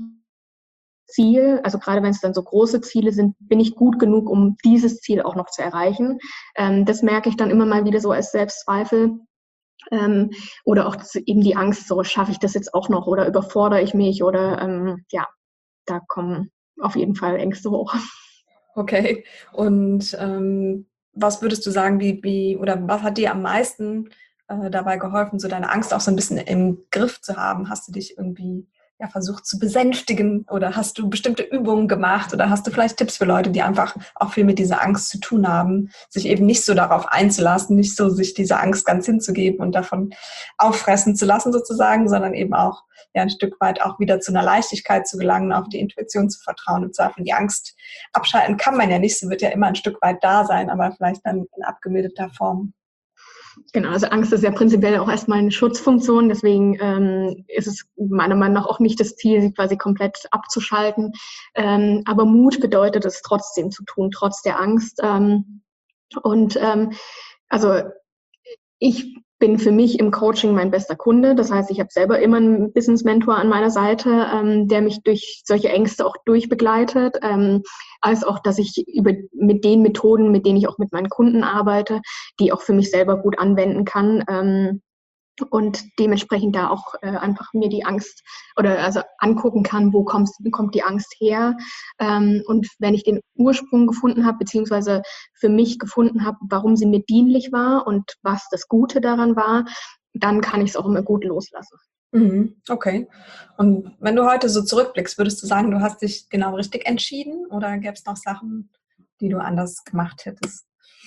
Ziel, also gerade wenn es dann so große Ziele sind, bin ich gut genug, um dieses Ziel auch noch zu erreichen. Ähm, das merke ich dann immer mal wieder so als Selbstzweifel. Ähm, oder auch eben die Angst, so schaffe ich das jetzt auch noch oder überfordere ich mich oder ähm, ja, da kommen auf jeden Fall Ängste hoch. Okay. Und ähm, was würdest du sagen, wie, wie, oder was hat dir am meisten äh, dabei geholfen, so deine Angst auch so ein bisschen im Griff zu haben? Hast du dich irgendwie ja, versucht zu besänftigen oder hast du bestimmte Übungen gemacht oder hast du vielleicht Tipps für Leute, die einfach auch viel mit dieser Angst zu tun haben, sich eben nicht so darauf einzulassen, nicht so sich dieser Angst ganz hinzugeben und davon auffressen zu lassen sozusagen, sondern eben auch ja ein Stück weit auch wieder zu einer Leichtigkeit zu gelangen, auf die Intuition zu vertrauen und Zweifel die Angst abschalten kann man ja nicht, sie wird ja immer ein Stück weit da sein, aber vielleicht dann in abgemilderter Form. Genau, also Angst ist ja prinzipiell auch erstmal eine Schutzfunktion, deswegen ähm, ist es meiner Meinung nach auch nicht das Ziel, sie quasi komplett abzuschalten. Ähm, aber Mut bedeutet es trotzdem zu tun, trotz der Angst. Ähm, und ähm, also ich bin für mich im Coaching mein bester Kunde. Das heißt, ich habe selber immer einen Business-Mentor an meiner Seite, ähm, der mich durch solche Ängste auch durchbegleitet, ähm, als auch, dass ich über mit den Methoden, mit denen ich auch mit meinen Kunden arbeite, die auch für mich selber gut anwenden kann. Ähm, und dementsprechend da auch äh, einfach mir die Angst oder also angucken kann, wo kommt, kommt die Angst her. Ähm, und wenn ich den Ursprung gefunden habe, beziehungsweise für mich gefunden habe, warum sie mir dienlich war und was das Gute daran war, dann kann ich es auch immer gut loslassen. Mhm, okay. Und wenn du heute so zurückblickst, würdest du sagen, du hast dich genau richtig entschieden oder gäbe es noch Sachen, die du anders gemacht hättest?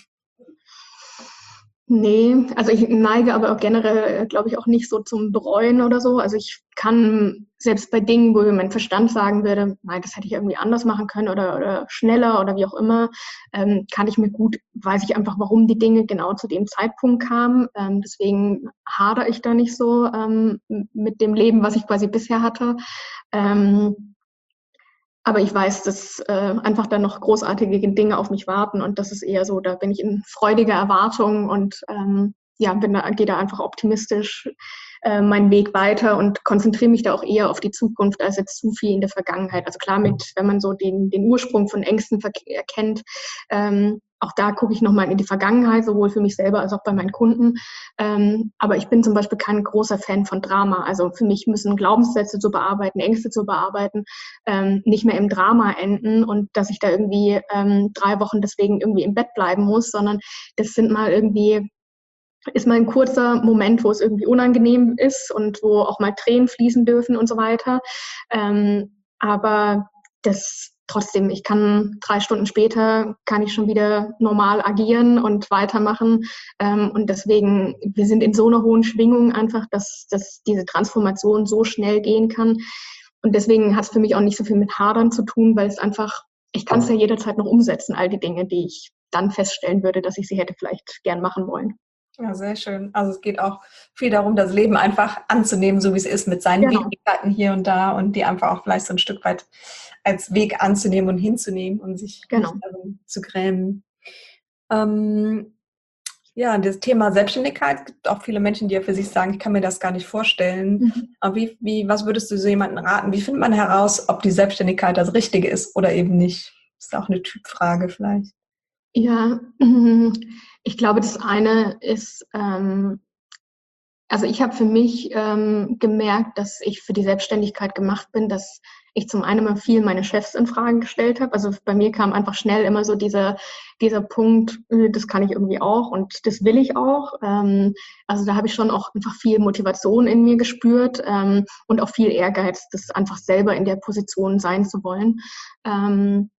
Nee, also ich neige aber auch generell, glaube ich, auch nicht so zum Bereuen oder so. Also ich kann selbst bei Dingen, wo mir mein Verstand sagen würde, nein, das hätte ich irgendwie anders machen können oder, oder schneller oder wie auch immer, ähm, kann ich mir gut, weiß ich einfach, warum die Dinge genau zu dem Zeitpunkt kamen. Ähm, deswegen hadere ich da nicht so ähm, mit dem Leben, was ich quasi bisher hatte. Ähm, aber ich weiß, dass äh, einfach dann noch großartige Dinge auf mich warten und das ist eher so, da bin ich in freudiger Erwartung und ähm, ja, bin da, gehe da einfach optimistisch äh, meinen Weg weiter und konzentriere mich da auch eher auf die Zukunft als jetzt zu viel in der Vergangenheit. Also klar, mit, wenn man so den, den Ursprung von Ängsten erkennt, ähm, auch da gucke ich nochmal in die Vergangenheit, sowohl für mich selber als auch bei meinen Kunden. Ähm, aber ich bin zum Beispiel kein großer Fan von Drama. Also für mich müssen Glaubenssätze zu bearbeiten, Ängste zu bearbeiten, ähm, nicht mehr im Drama enden und dass ich da irgendwie ähm, drei Wochen deswegen irgendwie im Bett bleiben muss, sondern das sind mal irgendwie, ist mal ein kurzer Moment, wo es irgendwie unangenehm ist und wo auch mal Tränen fließen dürfen und so weiter. Ähm, aber das trotzdem, ich kann drei Stunden später, kann ich schon wieder normal agieren und weitermachen. Ähm, und deswegen, wir sind in so einer hohen Schwingung einfach, dass, dass diese Transformation so schnell gehen kann. Und deswegen hat es für mich auch nicht so viel mit Hadern zu tun, weil es einfach, ich kann es ja jederzeit noch umsetzen, all die Dinge, die ich dann feststellen würde, dass ich sie hätte vielleicht gern machen wollen. Ja, sehr schön. Also es geht auch viel darum, das Leben einfach anzunehmen, so wie es ist, mit seinen Genau. Widrigkeiten hier und da und die einfach auch vielleicht so ein Stück weit als Weg anzunehmen und hinzunehmen und sich nicht Genau. darum zu grämen. Ähm, ja, das Thema Selbstständigkeit gibt auch viele Menschen, die ja für sich sagen, ich kann mir das gar nicht vorstellen. Mhm. Aber wie, wie, was würdest du so jemandem raten? Wie findet man heraus, ob die Selbstständigkeit das Richtige ist oder eben nicht? Das ist auch eine Typfrage vielleicht. Ja, ich glaube, das eine ist, ähm, also ich habe für mich ähm, gemerkt, dass ich für die Selbstständigkeit gemacht bin, dass ich zum einen mal viel meine Chefs in Frage gestellt habe. Also bei mir kam einfach schnell immer so dieser, dieser Punkt, äh, das kann ich irgendwie auch und das will ich auch. Ähm, also da habe ich schon auch einfach viel Motivation in mir gespürt ähm, und auch viel Ehrgeiz, das einfach selber in der Position sein zu wollen. Ähm,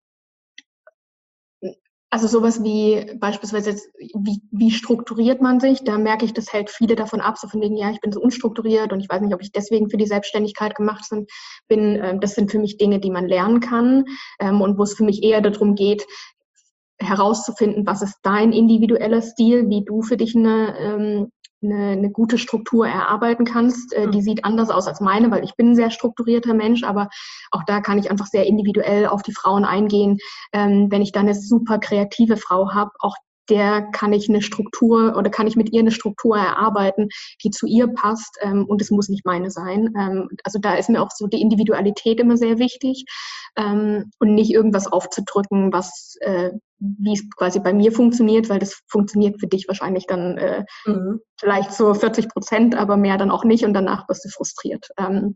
Also sowas wie beispielsweise jetzt, wie, wie strukturiert man sich? Da merke ich, das hält viele davon ab, so von wegen, ja, ich bin so unstrukturiert und ich weiß nicht, ob ich deswegen für die Selbstständigkeit gemacht bin. Ähm, das sind für mich Dinge, die man lernen kann ähm, und wo es für mich eher darum geht, herauszufinden, was ist dein individueller Stil, wie du für dich eine, ähm, eine, eine gute Struktur erarbeiten kannst. Äh, die sieht anders aus als meine, weil ich bin ein sehr strukturierter Mensch, aber auch da kann ich einfach sehr individuell auf die Frauen eingehen. Ähm, wenn ich dann eine super kreative Frau habe, auch der kann ich eine Struktur oder kann ich mit ihr eine Struktur erarbeiten, die zu ihr passt ähm, und es muss nicht meine sein. Ähm, also da ist mir auch so die Individualität immer sehr wichtig ähm, und nicht irgendwas aufzudrücken, was äh, wie es quasi bei mir funktioniert, weil das funktioniert für dich wahrscheinlich dann äh, Mhm. vielleicht so vierzig Prozent, aber mehr dann auch nicht und danach bist du frustriert. Ähm,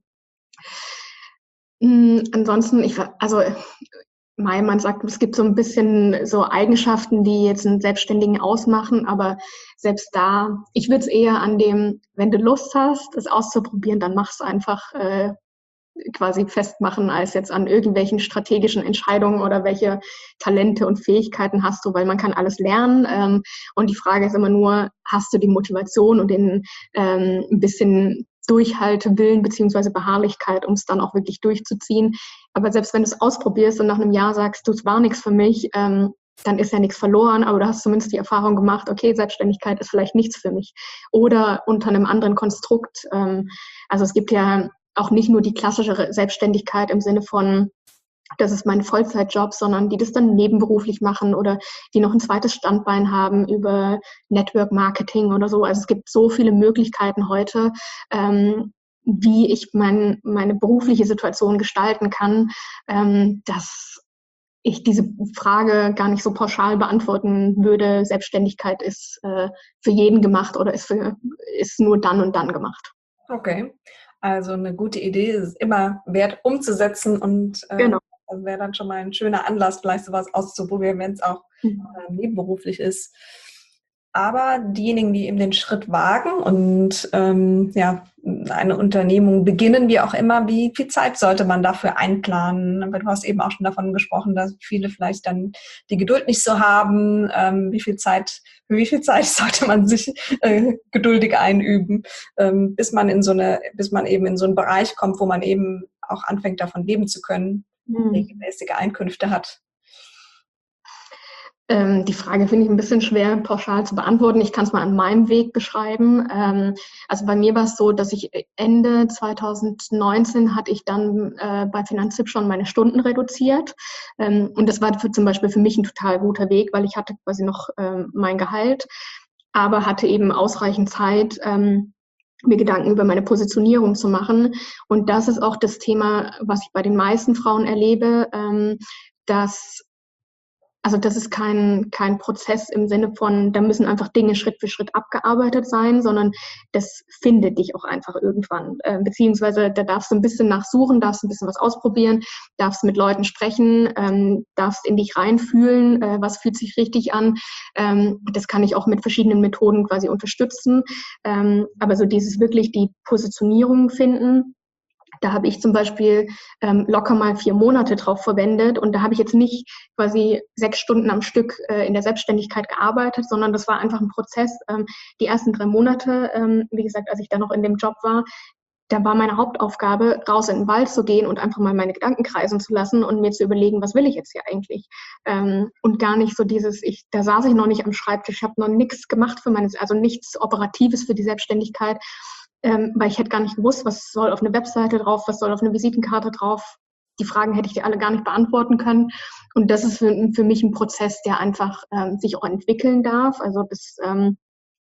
mh, ansonsten, ich, also Mai, man sagt, es gibt so ein bisschen so Eigenschaften, die jetzt einen Selbstständigen ausmachen, aber selbst da, ich würde es eher an dem, wenn du Lust hast, es auszuprobieren, dann mach's einfach äh, quasi festmachen, als jetzt an irgendwelchen strategischen Entscheidungen oder welche Talente und Fähigkeiten hast du, weil man kann alles lernen. Ähm, und die Frage ist immer nur, hast du die Motivation und den ähm, ein bisschen Durchhaltewillen beziehungsweise Beharrlichkeit, um es dann auch wirklich durchzuziehen. Aber selbst wenn du es ausprobierst und nach einem Jahr sagst, du, es war nichts für mich, ähm, dann ist ja nichts verloren, aber du hast zumindest die Erfahrung gemacht, okay, Selbstständigkeit ist vielleicht nichts für mich. Oder unter einem anderen Konstrukt. Ähm, also es gibt ja auch nicht nur die klassische Selbstständigkeit im Sinne von, das ist mein Vollzeitjob, sondern die das dann nebenberuflich machen oder die noch ein zweites Standbein haben über Network Marketing oder so. Also es gibt so viele Möglichkeiten heute, ähm, wie ich mein, meine berufliche Situation gestalten kann, ähm, dass ich diese Frage gar nicht so pauschal beantworten würde. Selbstständigkeit ist äh, für jeden gemacht oder ist, für, ist nur dann und dann gemacht. Okay, also eine gute Idee ist es immer wert umzusetzen und äh, Genau. das wäre dann schon mal ein schöner Anlass, vielleicht sowas auszuprobieren, wenn es auch Mhm. äh, nebenberuflich ist. Aber diejenigen, die eben den Schritt wagen und ähm, ja, eine Unternehmung beginnen, wie auch immer, wie viel Zeit sollte man dafür einplanen? Weil du hast eben auch schon davon gesprochen, dass viele vielleicht dann die Geduld nicht so haben. Ähm, wie viel Zeit, für wie viel Zeit sollte man sich äh, geduldig einüben, ähm, bis man in so eine, bis man eben in so einen Bereich kommt, wo man eben auch anfängt, davon leben zu können, Mhm. regelmäßige Einkünfte hat. Ähm, die Frage finde ich ein bisschen schwer pauschal zu beantworten. Ich kann es mal an meinem Weg beschreiben. Ähm, also bei mir war es so, dass ich Ende zwanzig neunzehn hatte ich dann äh, bei Finanztipp schon meine Stunden reduziert. Ähm, und das war für, zum Beispiel für mich ein total guter Weg, weil ich hatte quasi noch ähm, mein Gehalt, aber hatte eben ausreichend Zeit, ähm, mir Gedanken über meine Positionierung zu machen. Und das ist auch das Thema, was ich bei den meisten Frauen erlebe, ähm, dass also das ist kein, kein Prozess im Sinne von, da müssen einfach Dinge Schritt für Schritt abgearbeitet sein, sondern das findet dich auch einfach irgendwann. Äh, beziehungsweise da darfst du ein bisschen nachsuchen, darfst ein bisschen was ausprobieren, darfst mit Leuten sprechen, ähm, darfst in dich reinfühlen, äh, was fühlt sich richtig an. Ähm, das kann ich auch mit verschiedenen Methoden quasi unterstützen. Ähm, aber so dieses wirklich die Positionierung finden, da habe ich zum Beispiel ähm, locker mal vier Monate drauf verwendet und da habe ich jetzt nicht quasi sechs Stunden am Stück äh, in der Selbstständigkeit gearbeitet, sondern das war einfach ein Prozess. Ähm, die ersten drei Monate, ähm, wie gesagt, als ich da noch in dem Job war, da war meine Hauptaufgabe, raus in den Wald zu gehen und einfach mal meine Gedanken kreisen zu lassen und mir zu überlegen, was will ich jetzt hier eigentlich? Ähm, und gar nicht so dieses, ich, da saß ich noch nicht am Schreibtisch, habe noch nichts gemacht für meine, also nichts Operatives für die Selbstständigkeit, ähm, weil ich hätte gar nicht gewusst, was soll auf eine Webseite drauf, was soll auf eine Visitenkarte drauf. Die Fragen hätte ich dir alle gar nicht beantworten können. Und das ist für, für mich ein Prozess, der einfach ähm, sich auch entwickeln darf. Also das ähm,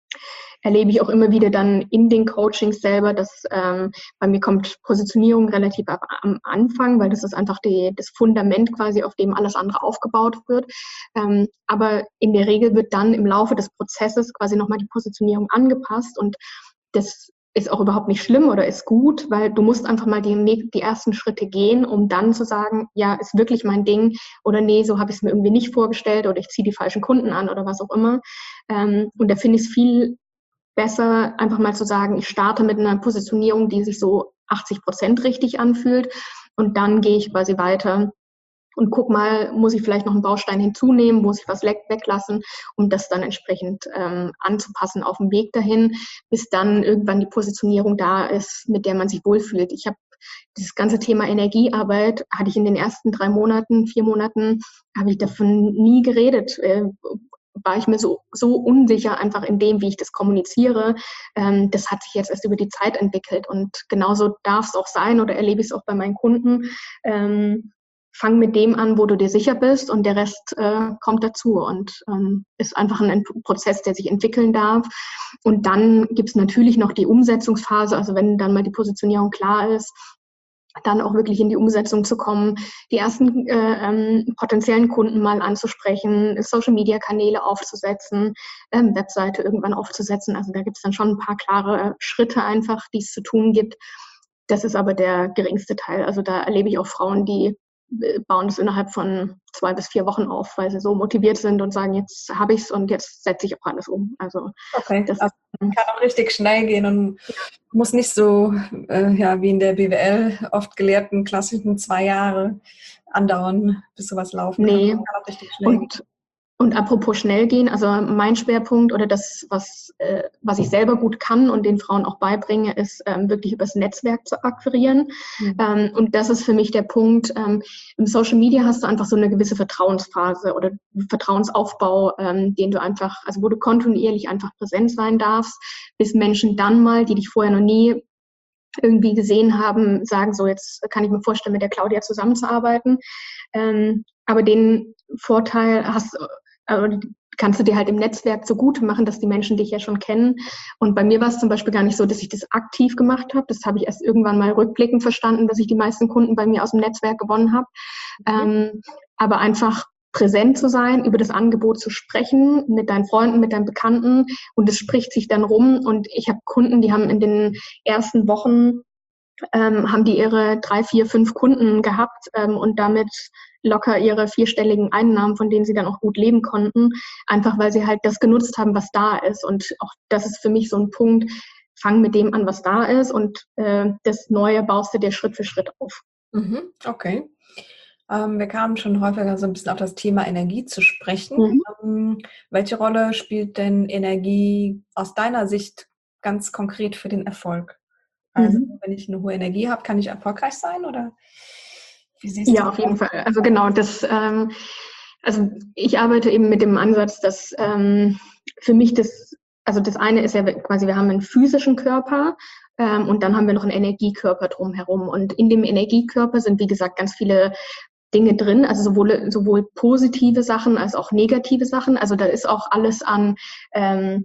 erlebe ich auch immer wieder dann in den Coachings selber, dass ähm, bei mir kommt Positionierung relativ ab, am Anfang, weil das ist einfach die, das Fundament quasi, auf dem alles andere aufgebaut wird. Ähm, aber in der Regel wird dann im Laufe des Prozesses quasi nochmal die Positionierung angepasst und das ist auch überhaupt nicht schlimm oder ist gut, weil du musst einfach mal die, die ersten Schritte gehen, um dann zu sagen, ja, ist wirklich mein Ding oder nee, so habe ich es mir irgendwie nicht vorgestellt oder ich ziehe die falschen Kunden an oder was auch immer. Ähm, und da finde ich es viel besser, einfach mal zu sagen, ich starte mit einer Positionierung, die sich so achtzig Prozent richtig anfühlt und dann gehe ich quasi weiter und guck mal, muss ich vielleicht noch einen Baustein hinzunehmen, muss ich was weglassen, um das dann entsprechend ähm, anzupassen auf dem Weg dahin, bis dann irgendwann die Positionierung da ist, mit der man sich wohlfühlt. Ich habe dieses ganze Thema Energiearbeit, hatte ich in den ersten drei Monaten, vier Monaten, habe ich davon nie geredet. Äh, war ich mir so, so unsicher einfach in dem, wie ich das kommuniziere. Ähm, das hat sich jetzt erst über die Zeit entwickelt und genauso darf es auch sein oder erlebe ich es auch bei meinen Kunden. Ähm, fang mit dem an, wo du dir sicher bist und der Rest äh, kommt dazu und ähm, ist einfach ein Prozess, der sich entwickeln darf. Und dann gibt es natürlich noch die Umsetzungsphase, also wenn dann mal die Positionierung klar ist, dann auch wirklich in die Umsetzung zu kommen, die ersten äh, ähm, potenziellen Kunden mal anzusprechen, Social-Media-Kanäle aufzusetzen, ähm, Webseite irgendwann aufzusetzen. Also da gibt es dann schon ein paar klare Schritte einfach, die es zu tun gibt. Das ist aber der geringste Teil. Also da erlebe ich auch Frauen, die äh, bauen das innerhalb von zwei bis vier Wochen auf, weil sie so motiviert sind und sagen, jetzt habe ich es und jetzt setze ich auch alles um. Also Okay, das also ist, kann auch richtig schnell gehen und muss nicht so, äh, ja, wie in der B W L oft gelehrten klassischen zwei Jahre andauern, bis sowas laufen kann. nee. Kann auch richtig schnell gehen. Und Und apropos schnell gehen, also mein Schwerpunkt oder das, was, äh, was ich selber gut kann und den Frauen auch beibringe, ist ähm, wirklich übers Netzwerk zu akquirieren. Mhm. Ähm, und das ist für mich der Punkt. Ähm, im Social Media hast du einfach so eine gewisse Vertrauensphase oder Vertrauensaufbau, ähm, den du einfach, also wo du kontinuierlich einfach präsent sein darfst, bis Menschen dann mal, die dich vorher noch nie irgendwie gesehen haben, sagen, so jetzt kann ich mir vorstellen, mit der Claudia zusammenzuarbeiten. Ähm, aber den Vorteil hast, äh, kannst du dir halt im Netzwerk so gut machen, dass die Menschen dich ja schon kennen. Und bei mir war es zum Beispiel gar nicht so, dass ich das aktiv gemacht habe. Das habe ich erst irgendwann mal rückblickend verstanden, dass ich die meisten Kunden bei mir aus dem Netzwerk gewonnen habe. Mhm. Ähm, aber einfach präsent zu sein, über das Angebot zu sprechen, mit deinen Freunden, mit deinen Bekannten, und es spricht sich dann rum. Und ich habe Kunden, die haben in den ersten Wochen ähm, haben die ihre drei, vier, fünf Kunden gehabt ähm, und damit locker ihre vierstelligen Einnahmen, von denen sie dann auch gut leben konnten, einfach weil sie halt das genutzt haben, was da ist. Und auch das ist für mich so ein Punkt, fang mit dem an, was da ist, und äh, das Neue baust du dir Schritt für Schritt auf. Mhm, okay. Ähm, wir kamen schon häufiger so ein bisschen auf das Thema Energie zu sprechen. Mhm. Ähm, welche Rolle spielt denn Energie aus deiner Sicht ganz konkret für den Erfolg? Also mhm. wenn ich eine hohe Energie habe, kann ich erfolgreich sein, oder wie siehst du das? Ja, auf jeden Fall. Also genau, das, ähm, also ich arbeite eben mit dem Ansatz, dass ähm, für mich das, also das eine ist ja quasi, wir haben einen physischen Körper ähm, und dann haben wir noch einen Energiekörper drumherum. Und in dem Energiekörper sind, wie gesagt, ganz viele Dinge drin, also sowohl, sowohl positive Sachen als auch negative Sachen. Also da ist auch alles an, ähm,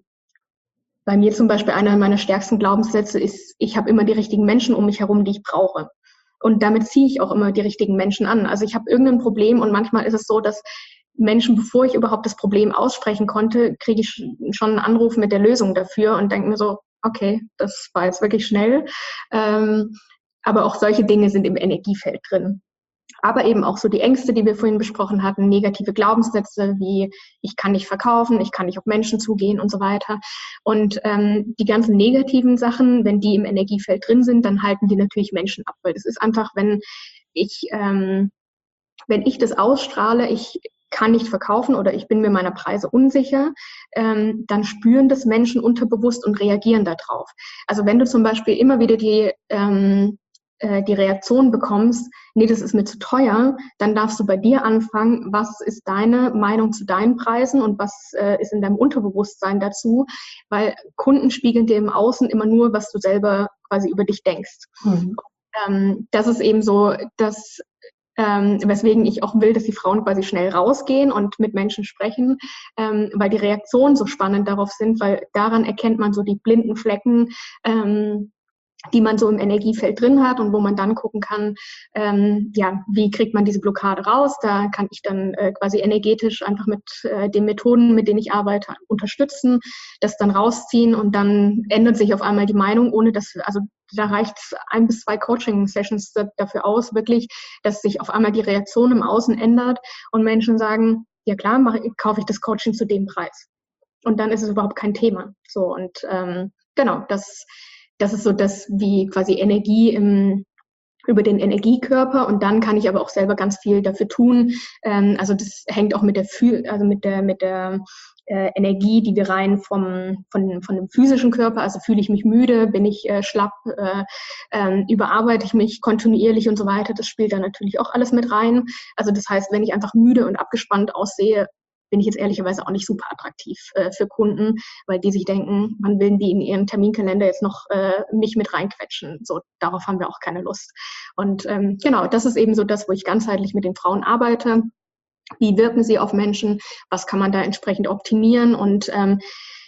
bei mir zum Beispiel einer meiner stärksten Glaubenssätze ist, ich habe immer die richtigen Menschen um mich herum, die ich brauche. Und damit ziehe ich auch immer die richtigen Menschen an. Also ich habe irgendein Problem und manchmal ist es so, dass Menschen, bevor ich überhaupt das Problem aussprechen konnte, kriege ich schon einen Anruf mit der Lösung dafür und denke mir so, okay, das war jetzt wirklich schnell. Ähm, aber auch solche Dinge sind im Energiefeld drin. Aber eben auch so die Ängste, die wir vorhin besprochen hatten, negative Glaubenssätze wie ich kann nicht verkaufen, ich kann nicht auf Menschen zugehen und so weiter. Und ähm, die ganzen negativen Sachen, wenn die im Energiefeld drin sind, dann halten die natürlich Menschen ab. Weil das ist einfach, wenn ich, ähm, wenn ich das ausstrahle, ich kann nicht verkaufen oder ich bin mir meiner Preise unsicher, ähm, dann spüren das Menschen unterbewusst und reagieren darauf. Also wenn du zum Beispiel immer wieder die ähm, die Reaktion bekommst, nee, das ist mir zu teuer, dann darfst du bei dir anfangen, was ist deine Meinung zu deinen Preisen und was äh, ist in deinem Unterbewusstsein dazu, weil Kunden spiegeln dir im Außen immer nur, was du selber quasi über dich denkst. Mhm. Ähm, das ist eben so, dass ähm, weswegen ich auch will, dass die Frauen quasi schnell rausgehen und mit Menschen sprechen, ähm, weil die Reaktionen so spannend darauf sind, weil daran erkennt man so die blinden Flecken, ähm, die man so im Energiefeld drin hat und wo man dann gucken kann, ähm, ja, wie kriegt man diese Blockade raus? Da kann ich dann äh, quasi energetisch einfach mit äh, den Methoden, mit denen ich arbeite, unterstützen, das dann rausziehen und dann ändert sich auf einmal die Meinung, ohne dass, also da reicht ein bis zwei Coaching-Sessions dafür aus, wirklich, dass sich auf einmal die Reaktion im Außen ändert und Menschen sagen, ja klar, mache, kaufe ich das Coaching zu dem Preis. Und dann ist es überhaupt kein Thema. So, und ähm, genau, das Das ist so das, wie quasi Energie im, über den Energiekörper, und dann kann ich aber auch selber ganz viel dafür tun. Ähm, also das hängt auch mit der, also mit der, mit der äh, Energie, die wir rein vom, von, von dem physischen Körper, also fühle ich mich müde, bin ich äh, schlapp, äh, äh, überarbeite ich mich kontinuierlich und so weiter. Das spielt da natürlich auch alles mit rein. Also das heißt, wenn ich einfach müde und abgespannt aussehe, bin ich jetzt ehrlicherweise auch nicht super attraktiv äh, für Kunden, weil die sich denken, wann will die in ihren Terminkalender jetzt noch äh, mich mit reinquetschen. So, darauf haben wir auch keine Lust. Und ähm, genau, das ist eben so das, wo ich ganzheitlich mit den Frauen arbeite. Wie wirken sie auf Menschen? Was kann man da entsprechend optimieren? Und ähm,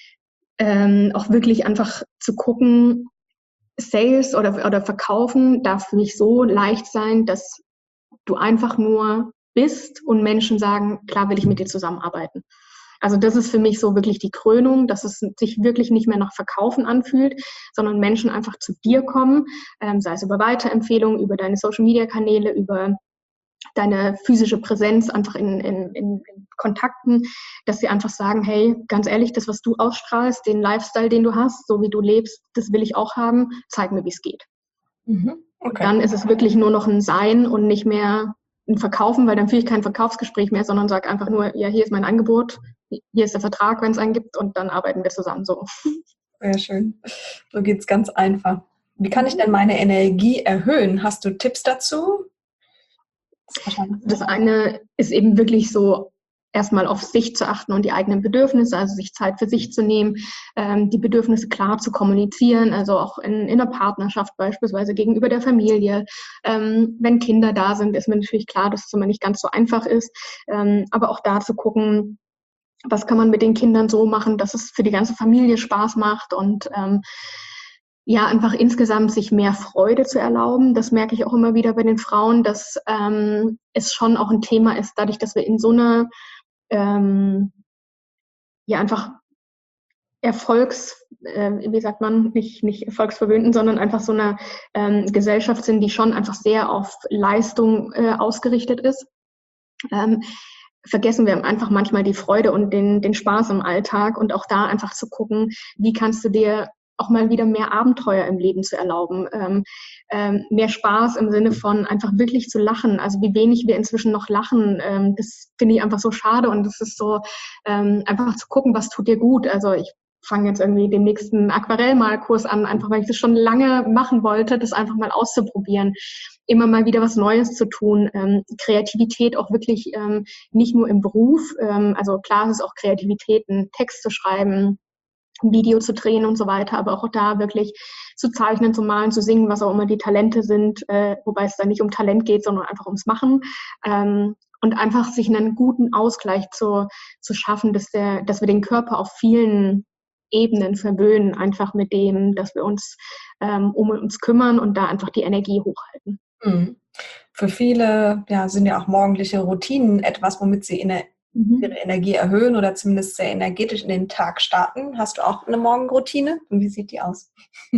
ähm, auch wirklich einfach zu gucken, Sales oder, oder Verkaufen darf nicht so leicht sein, dass du einfach nur bist und Menschen sagen, klar will ich mit dir zusammenarbeiten. Also das ist für mich so wirklich die Krönung, dass es sich wirklich nicht mehr nach Verkaufen anfühlt, sondern Menschen einfach zu dir kommen, ähm, sei es über Weiterempfehlungen, über deine Social-Media-Kanäle, über deine physische Präsenz einfach in, in, in, in Kontakten, dass sie einfach sagen, hey, ganz ehrlich, das, was du ausstrahlst, den Lifestyle, den du hast, so wie du lebst, das will ich auch haben, zeig mir, wie es geht. Mhm. Okay. Und dann ist es wirklich nur noch ein Sein und nicht mehr verkaufen, weil dann führe ich kein Verkaufsgespräch mehr, sondern sage einfach nur, ja, hier ist mein Angebot, hier ist der Vertrag, wenn es einen gibt, und dann arbeiten wir zusammen so. Sehr schön. So geht's ganz einfach. Wie kann ich denn meine Energie erhöhen? Hast du Tipps dazu? Das, das eine ist eben wirklich so, erstmal auf sich zu achten und die eigenen Bedürfnisse, also sich Zeit für sich zu nehmen, ähm, die Bedürfnisse klar zu kommunizieren, also auch in, in der Partnerschaft beispielsweise gegenüber der Familie. Ähm, wenn Kinder da sind, ist mir natürlich klar, dass es immer nicht ganz so einfach ist, ähm, aber auch da zu gucken, was kann man mit den Kindern so machen, dass es für die ganze Familie Spaß macht und ähm, ja, einfach insgesamt sich mehr Freude zu erlauben. Das merke ich auch immer wieder bei den Frauen, dass ähm, es schon auch ein Thema ist, dadurch, dass wir in so einer ähm, ja einfach Erfolgs, äh, wie sagt man, nicht, nicht erfolgsverwöhnten, sondern einfach so eine ähm, Gesellschaft sind, die schon einfach sehr auf Leistung äh, ausgerichtet ist. Ähm, vergessen wir einfach manchmal die Freude und den, den Spaß im Alltag und auch da einfach zu gucken, wie kannst du dir auch mal wieder mehr Abenteuer im Leben zu erlauben, ähm, ähm, mehr Spaß im Sinne von einfach wirklich zu lachen, also wie wenig wir inzwischen noch lachen, ähm, das finde ich einfach so schade und das ist so, ähm, einfach zu gucken, was tut dir gut, also ich fange jetzt irgendwie den nächsten Aquarellmalkurs an, einfach weil ich das schon lange machen wollte, das einfach mal auszuprobieren, immer mal wieder was Neues zu tun, ähm, Kreativität auch wirklich ähm, nicht nur im Beruf, ähm, also klar ist es auch Kreativität, einen Text zu schreiben, ein Video zu drehen und so weiter, aber auch da wirklich zu zeichnen, zu malen, zu singen, was auch immer die Talente sind, äh, wobei es da nicht um Talent geht, sondern einfach ums Machen. Ähm, und einfach sich einen guten Ausgleich zu, zu schaffen, dass, der, dass wir den Körper auf vielen Ebenen verwöhnen, einfach mit dem, dass wir uns ähm, um uns kümmern und da einfach die Energie hochhalten. Mhm. Für viele ja, sind ja auch morgendliche Routinen etwas, womit sie in ihre Energie erhöhen oder zumindest sehr energetisch in den Tag starten. Hast du auch eine Morgenroutine? Und wie sieht die aus?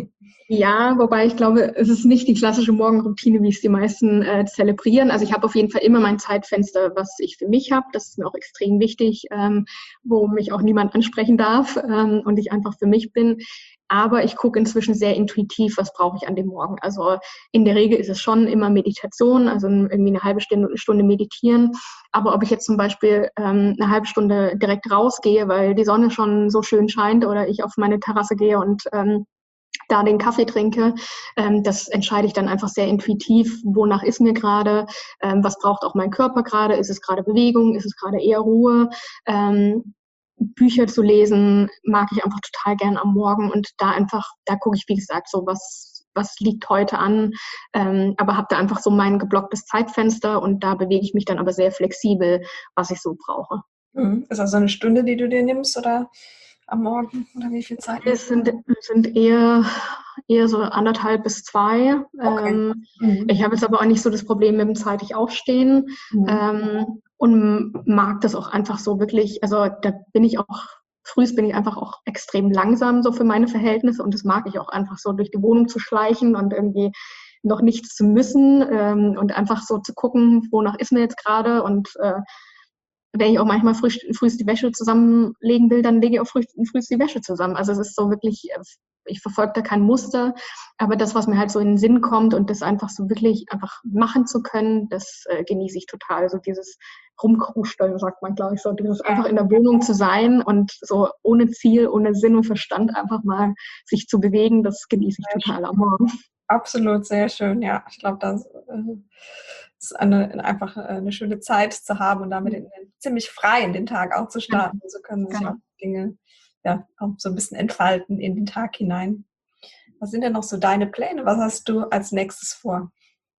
Ja, wobei ich glaube, es ist nicht die klassische Morgenroutine, wie es die meisten äh, zelebrieren. Also ich habe auf jeden Fall immer mein Zeitfenster, was ich für mich habe. Das ist mir auch extrem wichtig, ähm, wo mich auch niemand ansprechen darf ähm, und ich einfach für mich bin. Aber ich gucke inzwischen sehr intuitiv, was brauche ich an dem Morgen. Also in der Regel ist es schon immer Meditation, also irgendwie eine halbe Stunde, Stunde meditieren. Aber ob ich jetzt zum Beispiel ähm, eine halbe Stunde direkt rausgehe, weil die Sonne schon so schön scheint oder ich auf meine Terrasse gehe und ähm, da den Kaffee trinke, ähm, das entscheide ich dann einfach sehr intuitiv, wonach ist mir gerade, ähm, was braucht auch mein Körper gerade, ist es gerade Bewegung, ist es gerade eher Ruhe, ähm, Bücher zu lesen mag ich einfach total gern am Morgen und da einfach, da gucke ich, wie gesagt, so was, was liegt heute an, ähm, aber habe da einfach so mein geblocktes Zeitfenster und da bewege ich mich dann aber sehr flexibel, was ich so brauche. Mhm. Ist das so eine Stunde, die du dir nimmst oder am Morgen oder wie viel Zeit? Es sind, sind eher, eher so anderthalb bis zwei. Okay. Ähm, Mhm. ich habe jetzt aber auch nicht so das Problem mit dem zeitig Aufstehen Mhm. ähm, und mag das auch einfach so wirklich, also da bin ich auch, frühst bin ich einfach auch extrem langsam so für meine Verhältnisse und das mag ich auch einfach so durch die Wohnung zu schleichen und irgendwie noch nichts zu müssen ähm, und einfach so zu gucken, wonach ist mir jetzt gerade und äh, wenn ich auch manchmal früh, frühst die Wäsche zusammenlegen will, dann lege ich auch früh, frühst die Wäsche zusammen. Also es ist so wirklich, ich verfolge da kein Muster, aber das, was mir halt so in den Sinn kommt und das einfach so wirklich einfach machen zu können, das äh, genieße ich total. So dieses Rumkrusteln, sagt man, glaube ich, so dieses einfach in der Wohnung zu sein und so ohne Ziel, ohne Sinn und Verstand einfach mal sich zu bewegen, das genieße ich total am Morgen. Absolut, sehr schön. Ja, ich glaube, das äh, ist eine, einfach eine schöne Zeit zu haben und damit in, ziemlich frei in den Tag auch zu starten. So können sich Genau. auch Dinge ja, auch so ein bisschen entfalten in den Tag hinein. Was sind denn noch so deine Pläne? Was hast du als nächstes vor?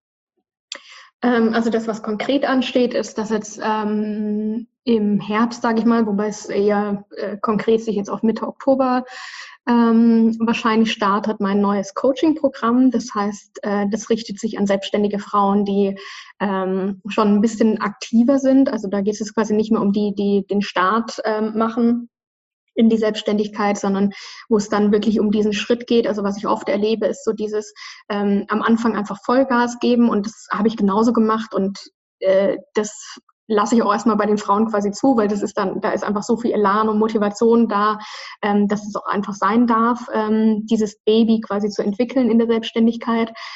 Ähm, also das, was konkret ansteht, ist, dass jetzt ähm, im Herbst, sage ich mal, wobei es eher äh, konkret sich jetzt auf Mitte Oktober ähm, wahrscheinlich startet, mein neues Coaching-Programm. Das heißt, äh, das richtet sich an selbstständige Frauen, die ähm, schon ein bisschen aktiver sind. Also da geht es quasi nicht mehr um die, die den Start ähm, machen in die Selbstständigkeit, sondern wo es dann wirklich um diesen Schritt geht. Also was ich oft erlebe, ist so dieses ähm, am Anfang einfach Vollgas geben und das habe ich genauso gemacht und äh, das lasse ich auch erstmal bei den Frauen quasi zu, weil das ist dann, da ist einfach so viel Elan und Motivation da, ähm, dass es auch einfach sein darf, ähm, dieses Baby quasi zu entwickeln in der Selbstständigkeit.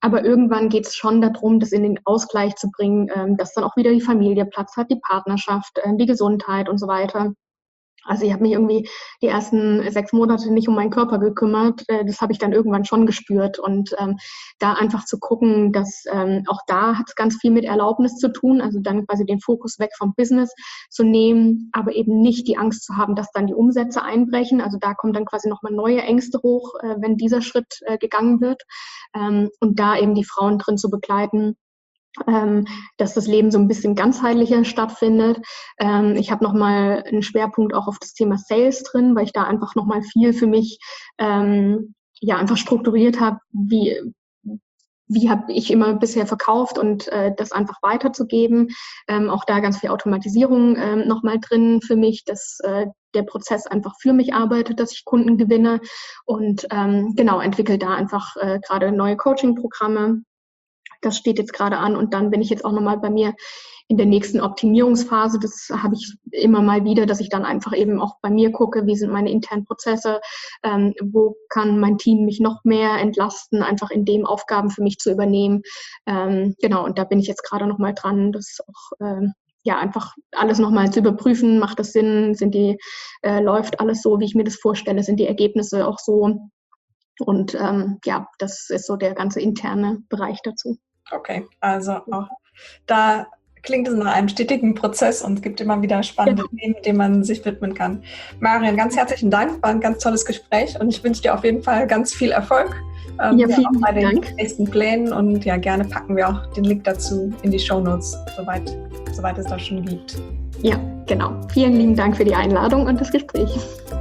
aber irgendwann geht es schon darum, das in den Ausgleich zu bringen, ähm, dass dann auch wieder die Familie Platz hat, die Partnerschaft, äh, die Gesundheit und so weiter. Also ich habe mich irgendwie die ersten sechs Monate nicht um meinen Körper gekümmert. Äh, Das habe ich dann irgendwann schon gespürt. Und ähm, da einfach zu gucken, dass ähm, auch da hat es ganz viel mit Erlaubnis zu tun, also dann quasi den Fokus weg vom Business zu nehmen, aber eben nicht die Angst zu haben, dass dann die Umsätze einbrechen. Also da kommen dann quasi nochmal neue Ängste hoch, äh, wenn dieser Schritt äh, gegangen wird. Ähm, und da eben die Frauen drin zu begleiten, ähm, dass das Leben so ein bisschen ganzheitlicher stattfindet. Ähm, ich habe nochmal einen Schwerpunkt auch auf das Thema Sales drin, weil ich da einfach nochmal viel für mich ähm, ja einfach strukturiert habe, wie wie habe ich immer bisher verkauft und äh, das einfach weiterzugeben. Ähm, auch da ganz viel Automatisierung ähm, nochmal drin für mich, dass äh, der Prozess einfach für mich arbeitet, dass ich Kunden gewinne und ähm, genau, entwickle da einfach äh, gerade neue Coaching-Programme. Das steht jetzt gerade an und dann bin ich jetzt auch nochmal bei mir in der nächsten Optimierungsphase. Das habe ich immer mal wieder, dass ich dann einfach eben auch bei mir gucke, wie sind meine internen Prozesse, ähm, wo kann mein Team mich noch mehr entlasten, einfach in dem Aufgaben für mich zu übernehmen. Ähm, genau, und da bin ich jetzt gerade nochmal dran, das auch ähm, ja einfach alles nochmal zu überprüfen. Macht das Sinn? Sind die, äh, läuft alles so, wie ich mir das vorstelle? Sind die Ergebnisse auch so? Und ähm, ja, das ist so der ganze interne Bereich dazu. Okay, also auch da klingt es nach einem stetigen Prozess und es gibt immer wieder spannende Ja. Themen, denen man sich widmen kann. Marion, ganz herzlichen Dank, war ein ganz tolles Gespräch und ich wünsche dir auf jeden Fall ganz viel Erfolg. Ähm, Ja, vielen auch bei den Dank. nächsten Plänen und ja, gerne packen wir auch den Link dazu in die Shownotes, soweit, soweit es das schon gibt. Ja, genau. Vielen lieben Dank für die Einladung und das Gespräch.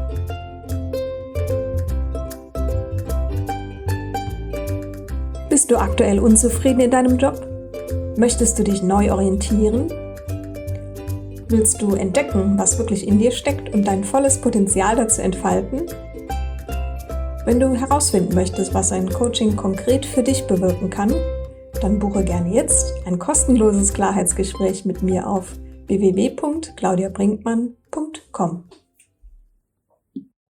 Bist du aktuell unzufrieden in deinem Job? Möchtest du dich neu orientieren? Willst du entdecken, was wirklich in dir steckt und dein volles Potenzial dazu entfalten? Wenn du herausfinden möchtest, was ein Coaching konkret für dich bewirken kann, dann buche gerne jetzt ein kostenloses Klarheitsgespräch mit mir auf w w w punkt claudia brinkmann punkt com.